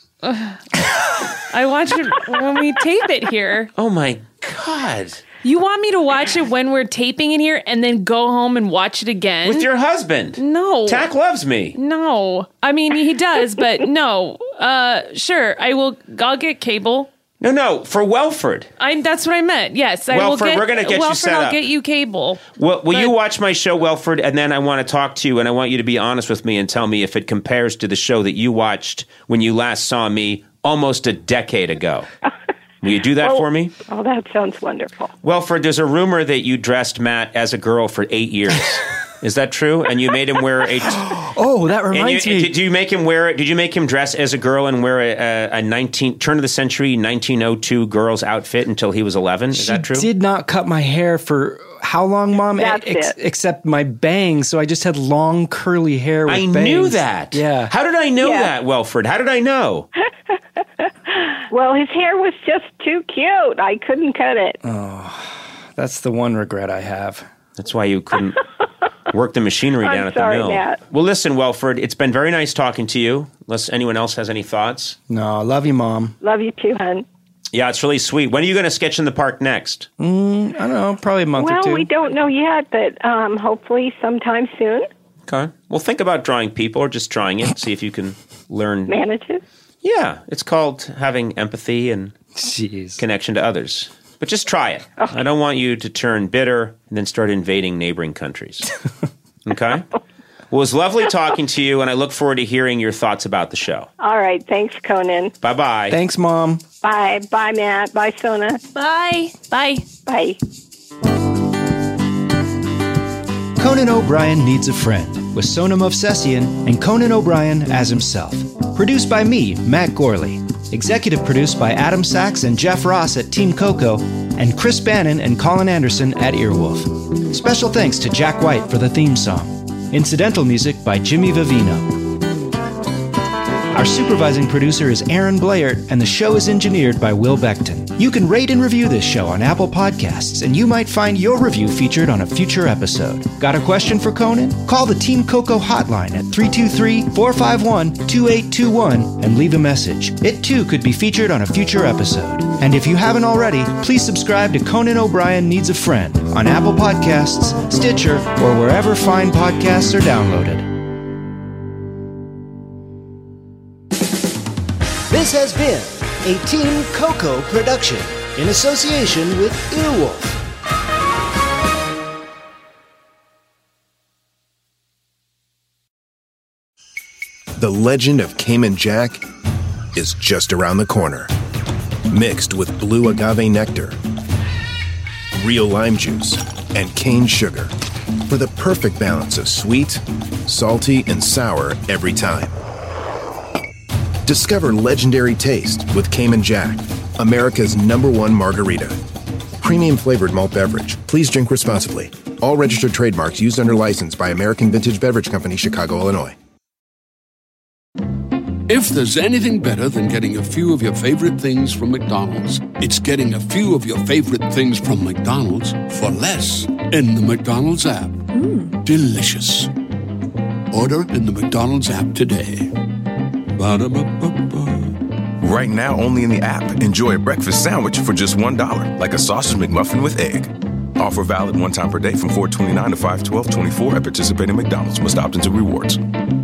I watch it when we tape it here. Oh my God! You want me to watch it when we're taping in here and then go home and watch it again with your husband? No, Tack loves me. No, I mean he does, but no. Uh, sure, I will. I'll get cable. No, no, for Welford. I. That's what I meant. Yes, I Welford, will get. we're gonna get Welford, you set I'll up. get you cable. Well, will But- you watch my show, Welford, and then I want to talk to you, and I want you to be honest with me and tell me if it compares to the show that you watched when you last saw me almost a decade ago. Will you do that Oh, for me? Oh, that sounds wonderful. Welford, there's a rumor that you dressed Matt as a girl for eight years. Is that true? And you made him wear a. Oh, that And you, reminds me. did you make him wear? Did you make him dress as a girl and wear a, a, a nineteen turn of the century nineteen oh two girl's outfit until he was eleven? Is she that true? did not cut my hair for how long, Mom? That's Ex- it. Except my bangs, so I just had long curly hair. With I bangs. knew that. Yeah. How did I know Yeah. that, Welford? How did I know? Well, his hair was just too cute. I couldn't cut it. That's the one regret I have. That's why you couldn't work the machinery I'm down at sorry, the mill. Matt. Well, listen, Welford, it's been very nice talking to you. Unless anyone else has any thoughts. No, I love you, Mom. Love you too, hon. Yeah, it's really sweet. When are you going to sketch in the park next? Mm, I don't know, probably a month or Well, two. we don't know yet, but um, hopefully sometime soon. Okay. Well, think about drawing people or just drawing it. See if you can learn. Manage it. Yeah, it's called having empathy and Jeez. connection to others. But just try it. I don't want you to turn bitter and then start invading neighboring countries. Okay? Well, it was lovely talking to you, and I look forward to hearing your thoughts about the show. All right. Thanks, Conan. Bye-bye. Thanks, Mom. Bye. Bye, Matt. Bye, Sona. Bye. Bye. Bye. Conan O'Brien Needs a Friend with Sona Movsesian and Conan O'Brien as himself. Produced by me, Matt Gorley. Executive produced by Adam Sachs and Jeff Ross at Team Coco and Chris Bannon and Colin Anderson at Earwolf. Special thanks to Jack White for the theme song. Incidental music by Jimmy Vivino. Our supervising producer is Aaron Blair, and the show is engineered by Will Beckton. You can rate and review this show on Apple Podcasts, and you might find your review featured on a future episode. Got a question for Conan? Call the Team Coco hotline at three two three, four five one, two eight two one and leave a message. It too could be featured on a future episode. And if you haven't already, please subscribe to Conan O'Brien Needs a Friend on Apple Podcasts, Stitcher, or wherever fine podcasts are downloaded. This has been a Team Coco production in association with Earwolf. The legend of Cayman Jack is just around the corner. Mixed with blue agave nectar, real lime juice, and cane sugar for the perfect balance of sweet, salty, and sour every time. Discover legendary taste with Cayman Jack, America's number one margarita. Premium flavored malt beverage. Please drink responsibly. All registered trademarks used under license by American Vintage Beverage Company, Chicago, Illinois. If there's anything better than getting a few of your favorite things from McDonald's, it's getting a few of your favorite things from McDonald's for less in the McDonald's app. Mm. Delicious. Order in the McDonald's app today. Ba-da-ba-ba-ba. Right now, only in the app. Enjoy a breakfast sandwich for just one dollar, like a sausage McMuffin with egg. Offer valid one time per day from four twenty-nine to five twelve twenty-four at participating McDonald's. Must opt into rewards.